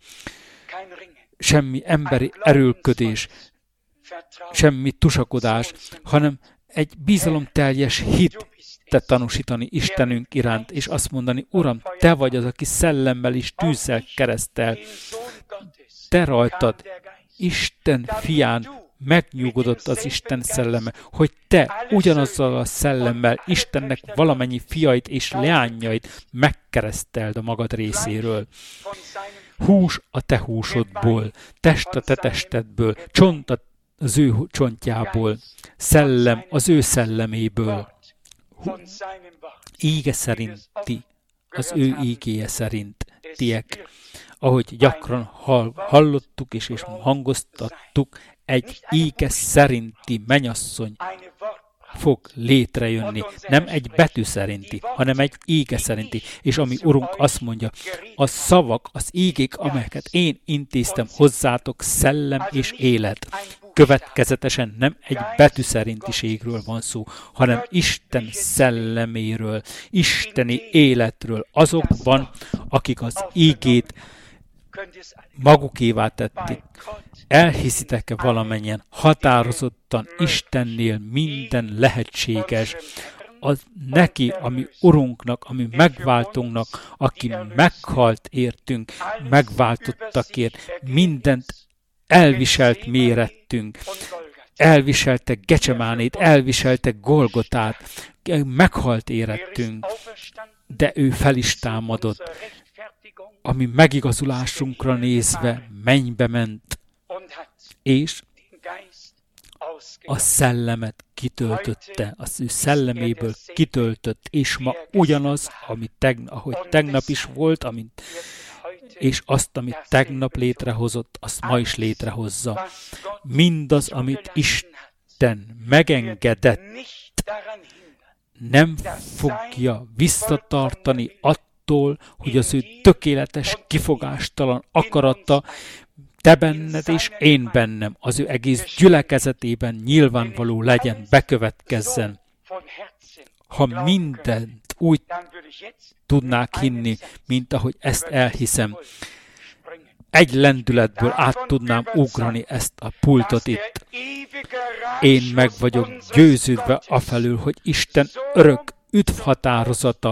semmi emberi erőlködés, semmi tusakodás, hanem egy bizalomteljes hit te tanúsítani Istenünk iránt, és azt mondani, Uram, te vagy az, aki szellemmel és tűzzel keresztel. Te rajtad, Isten fián megnyugodott az Isten szelleme, hogy te ugyanazzal a szellemmel Istennek valamennyi fiait és leányait megkereszteld a magad részéről. Hús a te húsodból, test a te testedből, csont az ő csontjából, szellem az ő szelleméből. Íge szerinti, az ő ígéje szerint tiek. Ahogy gyakran hallottuk és, és hangoztattuk, egy íge szerinti mennyasszony fog létrejönni. Nem egy betű szerinti, hanem egy íge szerinti. És ami Urunk azt mondja, a szavak, az ígék, amelyeket én intéztem hozzátok, szellem és élet. Következetesen nem egy betű szerintiségről van szó, hanem Isten szelleméről, isteni életről. Azokban, akik az ígét magukévá tették. elhiszitek-e valamennyien határozottan Istennél minden lehetséges, az neki, ami Urunknak, ami megváltunknak, aki meghalt értünk, megváltottakért, mindent elviselt mérettünk, elviselte Gecsemánét, elviselte Golgotát, meghalt érettünk, de ő fel is támadott, ami megigazulásunkra nézve mennybe ment, és a szellemet kitöltötte, az ő szelleméből kitöltött, és ma ugyanaz, ami tegn- ahogy tegnap is volt, amint, és azt, amit tegnap létrehozott, azt ma is létrehozza. Mindaz, amit Isten megengedett, nem fogja visszatartani attól, hogy az ő tökéletes, kifogástalan akarata te benned és én bennem, az ő egész gyülekezetében nyilvánvaló legyen, bekövetkezzen. Ha mindent úgy tudnák hinni, mint ahogy ezt elhiszem, egy lendületből át tudnám ugrani ezt a pultot itt. Én meg vagyok győződve afelől, hogy Isten örök üdvhatározata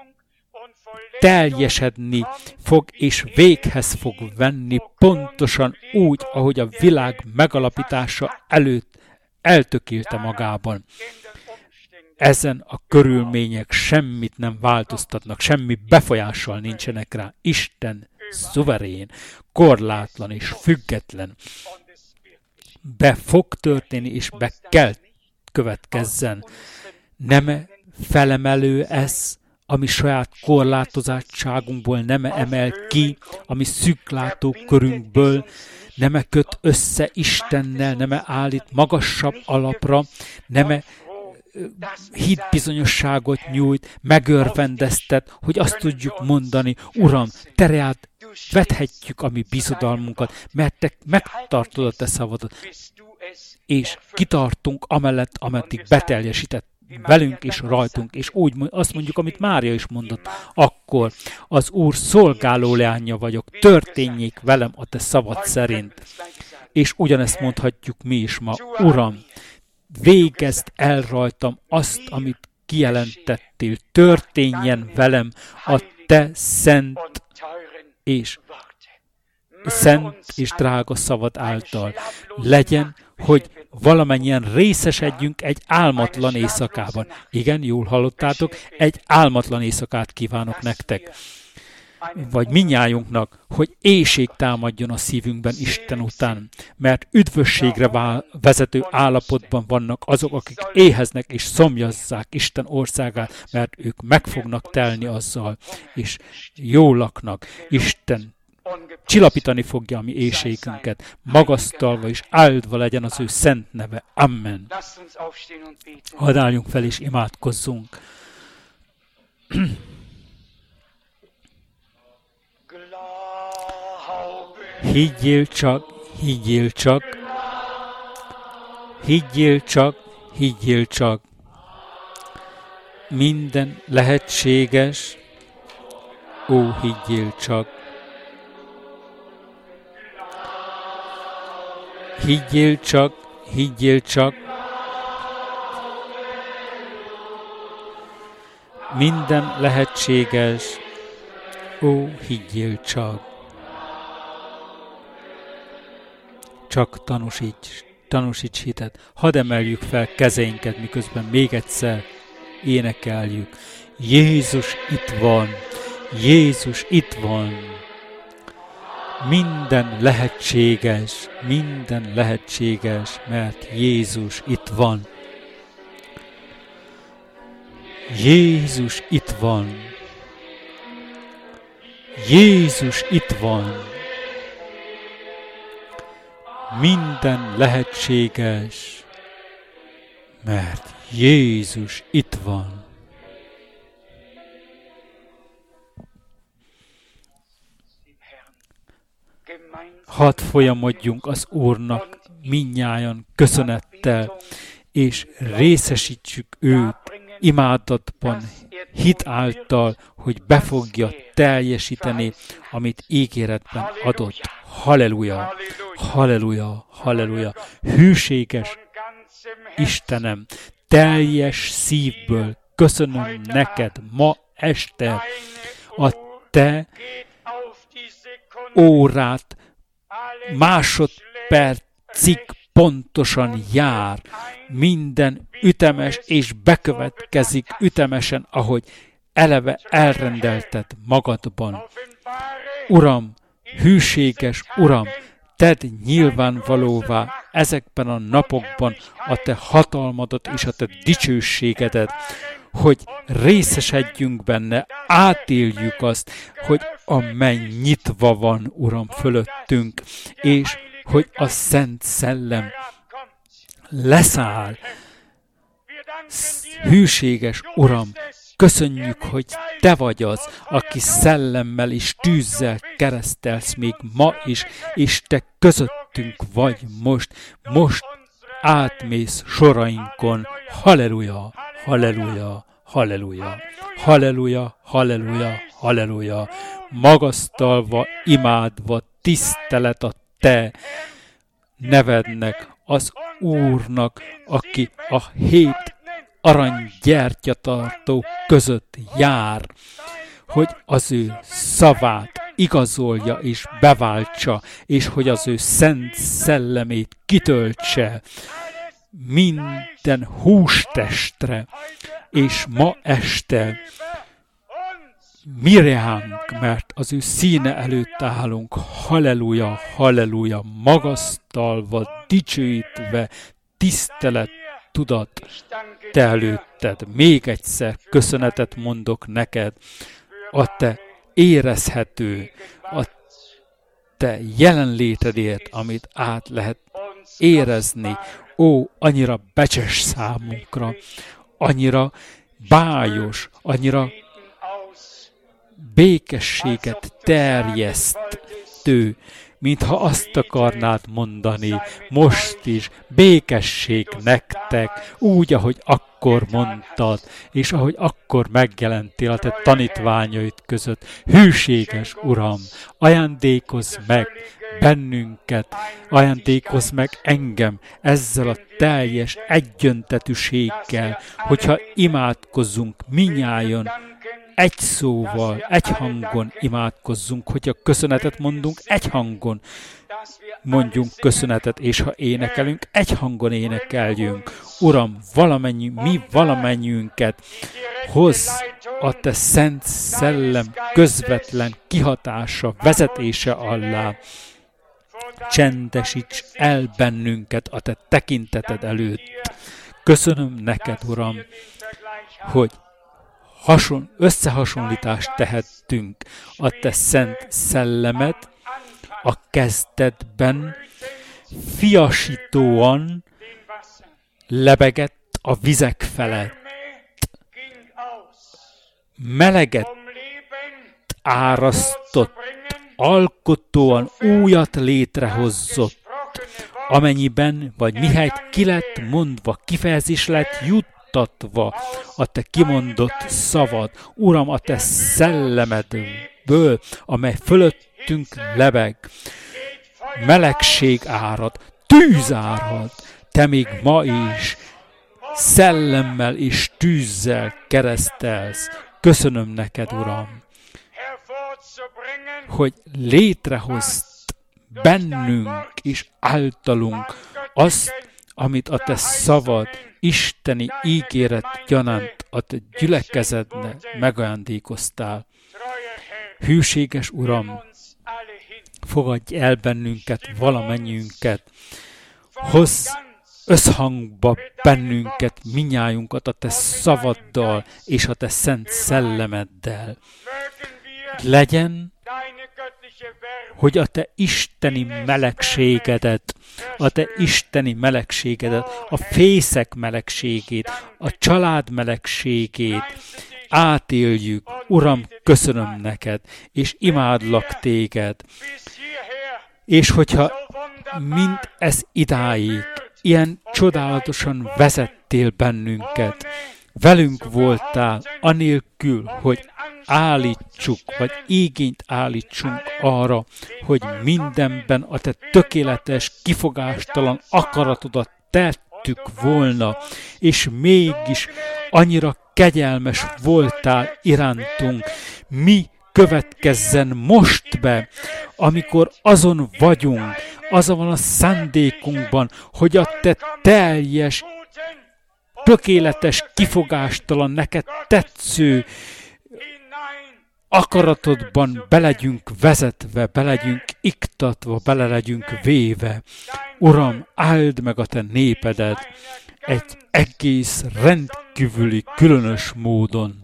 teljesedni fog, és véghez fog venni pontosan úgy, ahogy a világ megalapítása előtt eltökélte magában. Ezen a körülmények semmit nem változtatnak, semmi befolyással nincsenek rá. Isten szuverén, korlátlan és független. Be fog történni, és be kell következzen. Nem felemelő ez, ami saját korlátozátságunkból nem emel ki, ami szűklátókörünkből nem köt össze Istennel, nem állít magasabb alapra, nem hitbizonyosságot nyújt, megörvendeztet, hogy azt tudjuk mondani, Uram, te reád vethetjük a mi bizodalmunkat, mert te megtartod a te szavadat, és kitartunk amellett, ameddig beteljesített velünk és rajtunk, és úgy azt mondjuk, amit Mária is mondott, akkor az Úr szolgáló leánya vagyok, történjék velem a te szavad szerint. És ugyanezt mondhatjuk mi is ma, Uram, végezd el rajtam azt, amit kijelentettél, történjen velem a te szent és szent és drága szavad által. Legyen, hogy valamennyien részesedjünk egy álmatlan éjszakában. Igen, jól hallottátok, egy álmatlan éjszakát kívánok nektek. Vagy minnyájunknak, hogy éhség támadjon a szívünkben Isten után, mert üdvösségre vezető állapotban vannak azok, akik éheznek és szomjazzák Isten országát, mert ők meg fognak telni azzal, és jól laknak. Isten csillapítani fogja a mi éhségünket, magasztalva és áldva legyen az ő szent neve. Amen. Hadd álljunk fel és imádkozzunk. Higgyél csak, higgyél csak, higgyél csak, higgyél csak. Minden lehetséges, ó, higgyél csak. Higgyél csak, higgyél csak. Minden lehetséges, ó, higgyél csak. Csak tanúsíts, tanúsíts hitet. Hadd emeljük fel kezeinket, miközben még egyszer énekeljük. Jézus itt van, Jézus itt van. Minden lehetséges, minden lehetséges, mert Jézus itt van. Jézus itt van. Jézus itt van. Minden lehetséges, mert Jézus itt van. Hadd folyamodjunk az Úrnak mindnyájan köszönettel, és részesítsük őt imádatban, hit által, hogy be fogja teljesíteni, amit ígéretben adott. Halleluja! Halleluja, halleluja. Hűséges Istenem, teljes szívből köszönöm neked ma este a te órát másodpercig pontosan jár. Minden ütemes és bekövetkezik ütemesen, ahogy eleve elrendelted magadban. Uram, hűséges Uram, tedd nyilvánvalóvá ezekben a napokban a te hatalmadat és a te dicsőségedet, hogy részesedjünk benne, átéljük azt, hogy a menny nyitva van, Uram, fölöttünk, és hogy a Szent Szellem leszáll. Hűséges Uram, köszönjük, hogy te vagy az, aki szellemmel és tűzzel keresztelsz még ma is, és te közöttünk vagy most, most átmész sorainkon. Halleluja, halleluja, halleluja, halleluja, halleluja, halleluja. Magasztalva, imádva, tisztelet a te nevednek, az Úrnak, aki a hét aranygyertyatartó között jár, hogy az ő szavát igazolja és beváltsa, és hogy az ő szent szellemét kitöltse minden hústestre, és ma este mi ránk, mert az ő színe előtt állunk, halleluja, halleluja, magasztalva, dicsőítve, tisztelet, tudat, te előtted. Még egyszer köszönetet mondok neked, a te érezhető, a te jelenlétedért, amit át lehet érezni. Ó, annyira becses számunkra, annyira bájos, annyira békességet terjesztő, mintha azt akarnád mondani, most is békesség nektek, úgy, ahogy akkor mondtad, és ahogy akkor megjelentél a te tanítványaid között. Hűséges Uram, ajándékozz meg bennünket, ajándékozz meg engem ezzel a teljes egyöntetűséggel, hogyha imádkozzunk minnyájon, egy szóval, egy hangon imádkozzunk, hogyha köszönetet mondunk, egy hangon mondjunk köszönetet, és ha énekelünk, egy hangon énekeljünk. Uram, valamennyi, mi valamennyiünket hozz a te szent szellem közvetlen kihatása, vezetése alá. Csendesíts el bennünket a te tekinteted előtt. Köszönöm neked, Uram, hogy Hason, összehasonlítást tehettünk a te szent szellemet a kezdetben fiasítóan lebegett a vizek felett. Meleget árasztott, alkotóan újat létrehozott, amennyiben, vagy mihelyt ki lett mondva, kifejezés lett juttatva a te kimondott szavad, Uram, a te szellemedből, amely fölöttünk lebeg, melegség árad, tűz árad, te még ma is szellemmel és tűzzel keresztelsz. Köszönöm neked, Uram, hogy létrehozt bennünk és általunk azt, amit a te szavad, isteni ígéret gyanánt a te gyülekezednek megajándékoztál. Hűséges Uram, fogadj el bennünket, valamennyiünket, hozz összhangba bennünket, minnyájunkat a te szavaddal és a te szent szellemeddel. Legyen, hogy a te isteni melegségedet, a te isteni melegségedet, a fészek melegségét, a család melegségét átéljük. Uram, köszönöm neked, és imádlak téged. És hogyha mind ez idáig ilyen csodálatosan vezettél bennünket, velünk voltál, anélkül, hogy állítsuk, vagy igényt állítsunk arra, hogy mindenben a te tökéletes, kifogástalan akaratodat tettük volna, és mégis annyira kegyelmes voltál irántunk. Mi következzen most be, amikor azon vagyunk, azon van a szándékunkban, hogy a te teljes, tökéletes, kifogástalan, neked tetsző akaratodban belegyünk vezetve, belegyünk iktatva, bele legyünk véve. Uram, áld meg a te népedet egy egész rendkívüli, különös módon.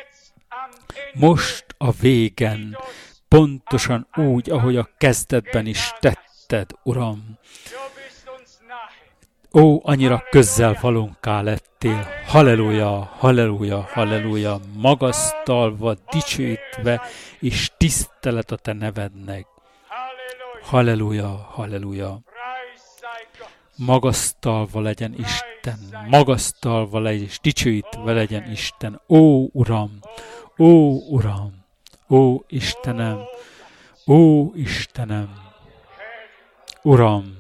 Most a végen, pontosan úgy, ahogy a kezdetben is tetted, Uram. Ó, annyira közel valónká lettél. Halleluja, halleluja, halleluja, magasztalva, dicsőítve, és tisztelet a te nevednek. Halleluja, halleluja. Magasztalva legyen Isten, magasztalva legyen, és dicsőítve legyen Isten. Ó, Uram, ó, Uram, ó, Istenem, ó, Istenem, Uram,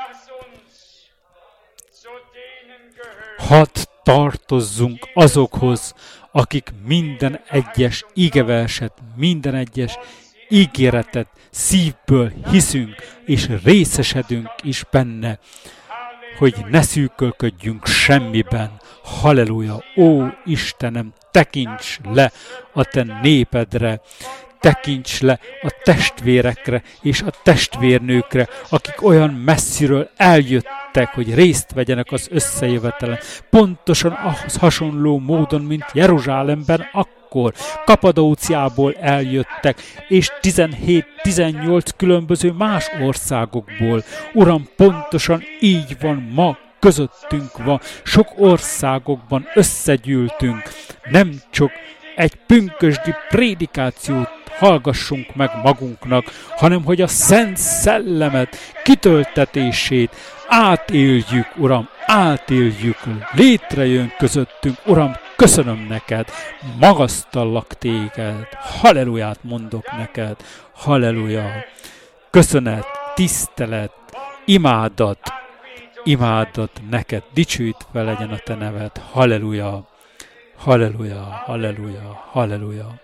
hadd tartozzunk azokhoz, akik minden egyes igeverset, minden egyes ígéretet szívből hiszünk, és részesedünk is benne, hogy ne szűkölködjünk semmiben. Halleluja! Ó, Istenem, tekints le a te népedre, tekints le a testvérekre és a testvérnőkre, akik olyan messziről eljöttek, hogy részt vegyenek az összejövetelen. Pontosan ahhoz hasonló módon, mint Jeruzsálemben akkor. Kapadóciából eljöttek, és tizenhét-tizennyolc különböző más országokból. Uram, pontosan így van ma közöttünk van. Sok országokban összegyűltünk. Nem csak egy pünkösdi prédikációt hallgassunk meg magunknak, hanem hogy a Szent Szellemet, kitöltetését átéljük, Uram, átéljük, létrejön közöttünk, Uram, köszönöm neked, magasztallak téged, halleluját mondok neked, halleluja, köszönet, tisztelet, imádat, imádat neked, dicsőítve legyen a te neved, halleluja, halleluja, halleluja, halleluja.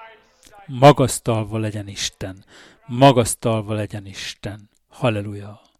Magasztalva legyen Isten, magasztalva legyen Isten, halleluja.